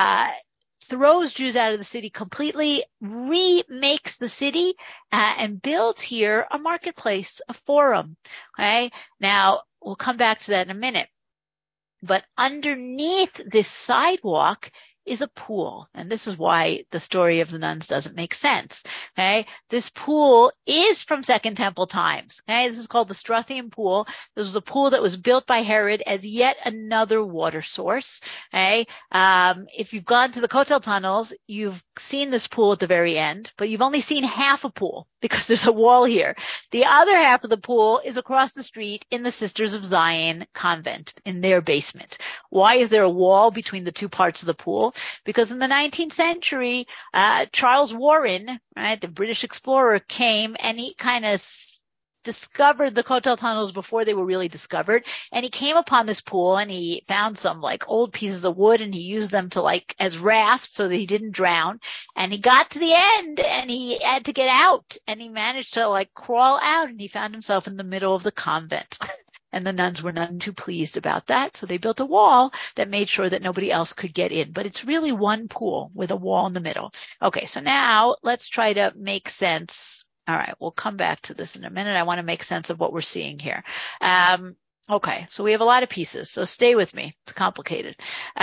Throws Jews out of the city completely, remakes the city, and builds here a marketplace, a forum. Okay. Now we'll come back to that in a minute. But underneath this sidewalk is a pool. And this is why the story of the nuns doesn't make sense. Okay. This pool is from Second Temple times. Okay. This is called the Strathium Pool. This was a pool that was built by Herod as yet another water source. Okay. If you've gone to the Kotel tunnels, you've seen this pool at the very end, but you've only seen half a pool because there's a wall here. The other half of the pool is across the street in the Sisters of Zion convent in their basement. Why is there a wall between the two parts of the pool? Because in the 19th century, Charles Warren, right, the British explorer, came and he kind of discovered the Kotel tunnels before they were really discovered. And he came upon this pool and he found some like old pieces of wood and he used them to like as rafts so that he didn't drown. And he got to the end and he had to get out and he managed to like crawl out and he found himself in the middle of the convent. And the nuns were none too pleased about that. So they built a wall that made sure that nobody else could get in. But it's really one pool with a wall in the middle. Okay, so now let's try to make sense. All right, we'll come back to this in a minute. I want to make sense of what we're seeing here. Okay, so we have a lot of pieces. So stay with me. It's complicated.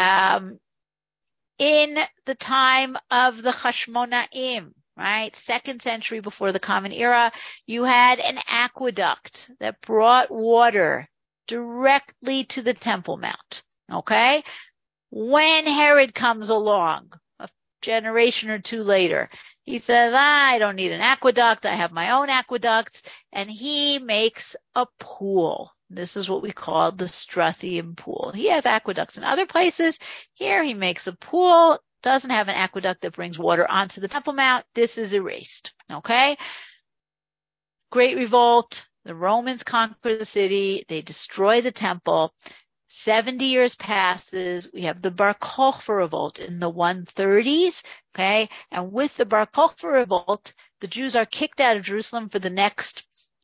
In the time of the Hashmonaim, right? 2nd century before the Common Era, you had an aqueduct that brought water directly to the Temple Mount. Okay? When Herod comes along, a generation or two later, he says, I don't need an aqueduct. I have my own aqueducts. And he makes a pool. This is what we call the Strathium pool. He has aqueducts in other places. Here he makes a pool. Doesn't have an aqueduct that brings water onto the Temple Mount. This is erased. Okay? Great revolt. The Romans conquer the city. They destroy the temple. 70 years passes. We have the Bar Kokhba revolt in the 130s. Okay? And with the Bar Kokhba revolt, the Jews are kicked out of Jerusalem for the next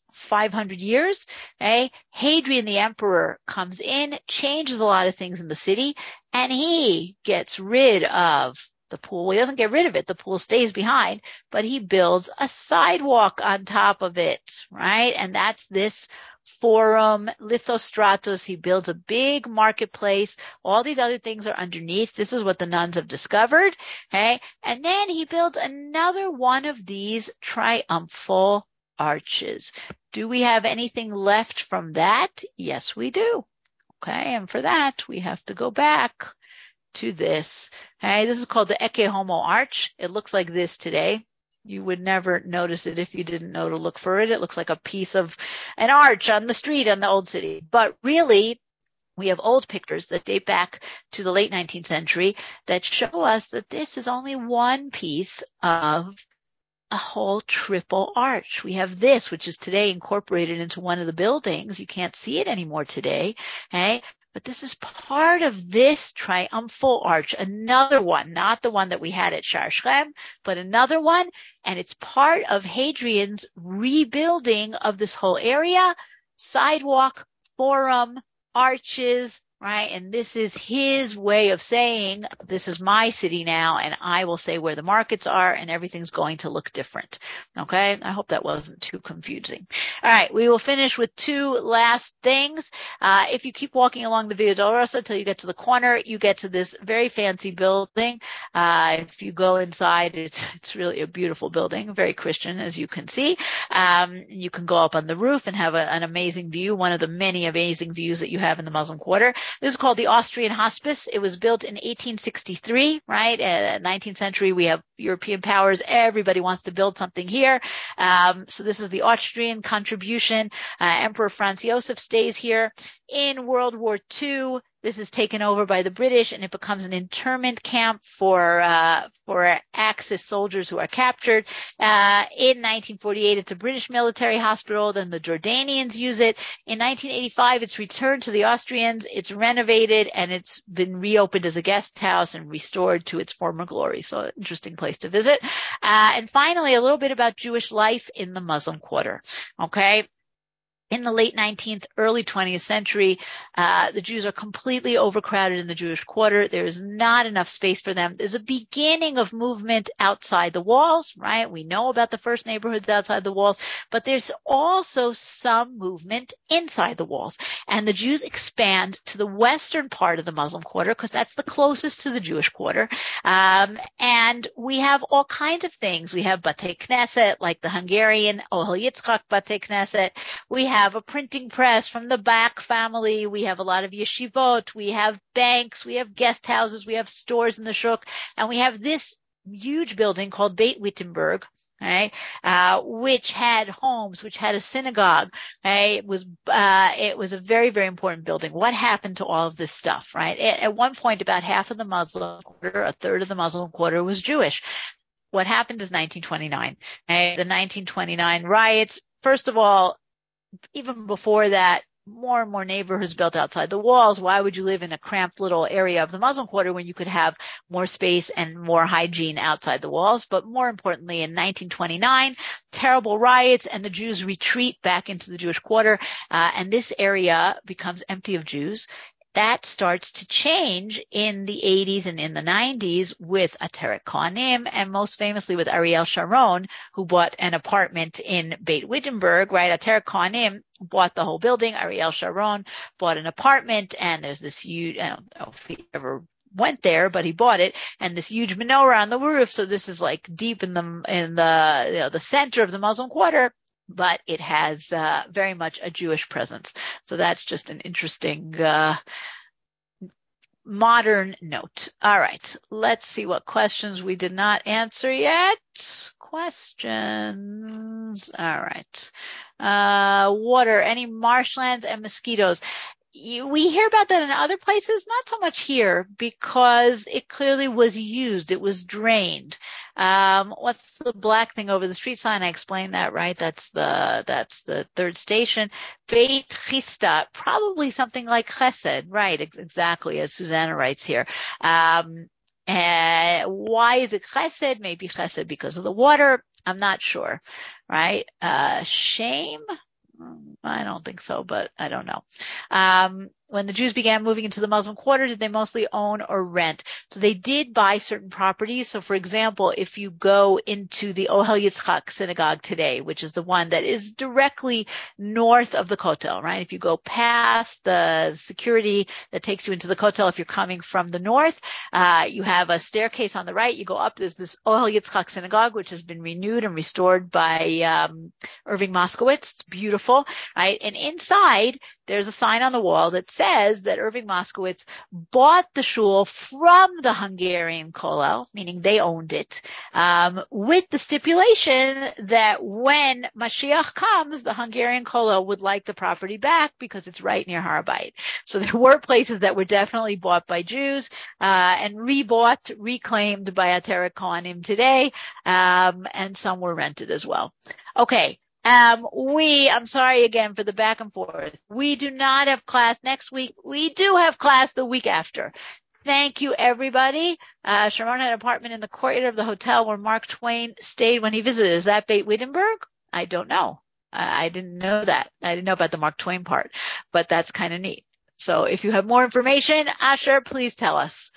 500 years. Okay? Hadrian the emperor comes in, changes a lot of things in the city, and he gets rid of the pool. He doesn't get rid of it. The pool stays behind, but he builds a sidewalk on top of it, right? And that's this Forum Lithostratos. He builds a big marketplace. All these other things are underneath. This is what the nuns have discovered. Okay. And then he builds another one of these triumphal arches. Do we have anything left from that? Yes, we do. Okay. And for that, we have to go back to this. Okay. This is called the Ecce Homo arch. It looks like this today. You would never notice it if you didn't know to look for it. It looks like a piece of an arch on the street in the old city. But really, we have old pictures that date back to the late 19th century that show us that this is only one piece of a whole triple arch. We have this, which is today incorporated into one of the buildings. You can't see it anymore today. Okay. But this is part of this triumphal arch, another one, not the one that we had at Shar Shrem, but another one. And it's part of Hadrian's rebuilding of this whole area, sidewalk, forum, arches, right? And this is his way of saying, this is my city now, and I will say where the markets are, and everything's going to look different. Okay? I hope that wasn't too confusing. All right, we will finish with two last things. If you keep walking along the Via Dolorosa until you get to the corner, you get to this very fancy building. If you go inside, it's really a beautiful building, very Christian, as you can see. You can go up on the roof and have an amazing view, one of the many amazing views that you have in the Muslim Quarter. This is called the Austrian Hospice. It was built in 1863, right? 19th century, we have European powers. Everybody wants to build something here. So this is the Austrian contribution. Emperor Franz Josef stays here. In World War II, this is taken over by the British and it becomes an internment camp for Axis soldiers who are captured. In 1948, it's a British military hospital. Then the Jordanians use it. In 1985, it's returned to the Austrians. It's renovated and it's been reopened as a guest house and restored to its former glory. So an interesting place to visit. And finally, a little bit about Jewish life in the Muslim Quarter. Okay. In the late 19th, early 20th century, the Jews are completely overcrowded in the Jewish quarter. There is not enough space for them. There's a beginning of movement outside the walls, right? We know about the first neighborhoods outside the walls, but there's also some movement inside the walls. And the Jews expand to the western part of the Muslim quarter because that's the closest to the Jewish quarter. And we have all kinds of things. We have Batei Knesset, like the Hungarian Ohel Yitzchak Batei Knesset. We have a printing press from the Bach family. We have a lot of yeshivot. We have banks. We have guest houses. We have stores in the Shuk. And we have this huge building called Beit Wittenberg, right? Which had homes, which had a synagogue. Right? It was a very, very important building. What happened to all of this stuff, right? At one point, about half of the Muslim quarter, a third of the Muslim quarter was Jewish. What happened is 1929. Right? The 1929 riots. First of all, even before that, more and more neighborhoods built outside the walls. Why would you live in a cramped little area of the Muslim Quarter when you could have more space and more hygiene outside the walls? But more importantly, in 1929, terrible riots and the Jews retreat back into the Jewish Quarter, and this area becomes empty of Jews. That starts to change in the 80s and in the 90s with Ateret Kohanim, and most famously with Ariel Sharon, who bought an apartment in Beit Wittenberg, right? Ateret Kohanim bought the whole building. Ariel Sharon bought an apartment, and there's this huge, I don't know if he ever went there, but he bought it, and this huge menorah on the roof. So this is like deep in the center of the Muslim Quarter, but it has very much a Jewish presence. So that's just an interesting modern note. All right, let's see what questions we did not answer yet. Questions. All right. Water, any marshlands and mosquitoes? We hear about that in other places, not so much here, because it clearly was used. It was drained. What's the black thing over the street sign? I explained that, right? That's the third station. Beit Chista, probably something like Chesed, right? Exactly, as Susanna writes here. And why is it Chesed? Maybe Chesed because of the water. I'm not sure, right? Shame? I don't think so, but I don't know. When the Jews began moving into the Muslim Quarter, did they mostly own or rent? So they did buy certain properties. So for example, if you go into the Ohel Yitzchak synagogue today, which is the one that is directly north of the Kotel, right? If you go past the security that takes you into the Kotel, if you're coming from the north, you have a staircase on the right. You go up, there's this Ohel Yitzchak synagogue, which has been renewed and restored by Irving Moskowitz. It's beautiful, right? And inside, there's a sign on the wall that says that Irving Moskowitz bought the shul from the Hungarian Kollel, meaning they owned it, with the stipulation that when Mashiach comes, the Hungarian Kollel would like the property back because it's right near Har HaBayit. So there were places that were definitely bought by Jews, and reclaimed by Ateret Kohanim today, and some were rented as well. Okay. I'm sorry again for the back and forth. We do not have class next week. We do have class the week after. Thank you, everybody. Sharon had an apartment in the courtyard of the hotel where Mark Twain stayed when he visited. Is that Beit Wittenberg? I don't know. I didn't know that. I didn't know about the Mark Twain part, but that's kind of neat. So if you have more information, Asher, please tell us.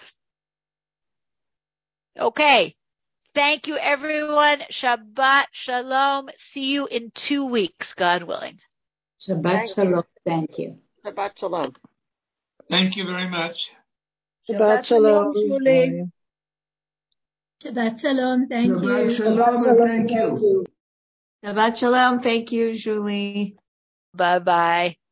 Okay. Thank you, everyone. Shabbat Shalom. See you in 2 weeks, God willing. Shabbat Shalom. Thank you. Shabbat Shalom. Thank you very much. Shabbat Shalom, Julie. Shabbat Shalom. Thank you. Shabbat Shalom. Thank you. Shabbat Shalom. Thank you, Julie. Bye-bye.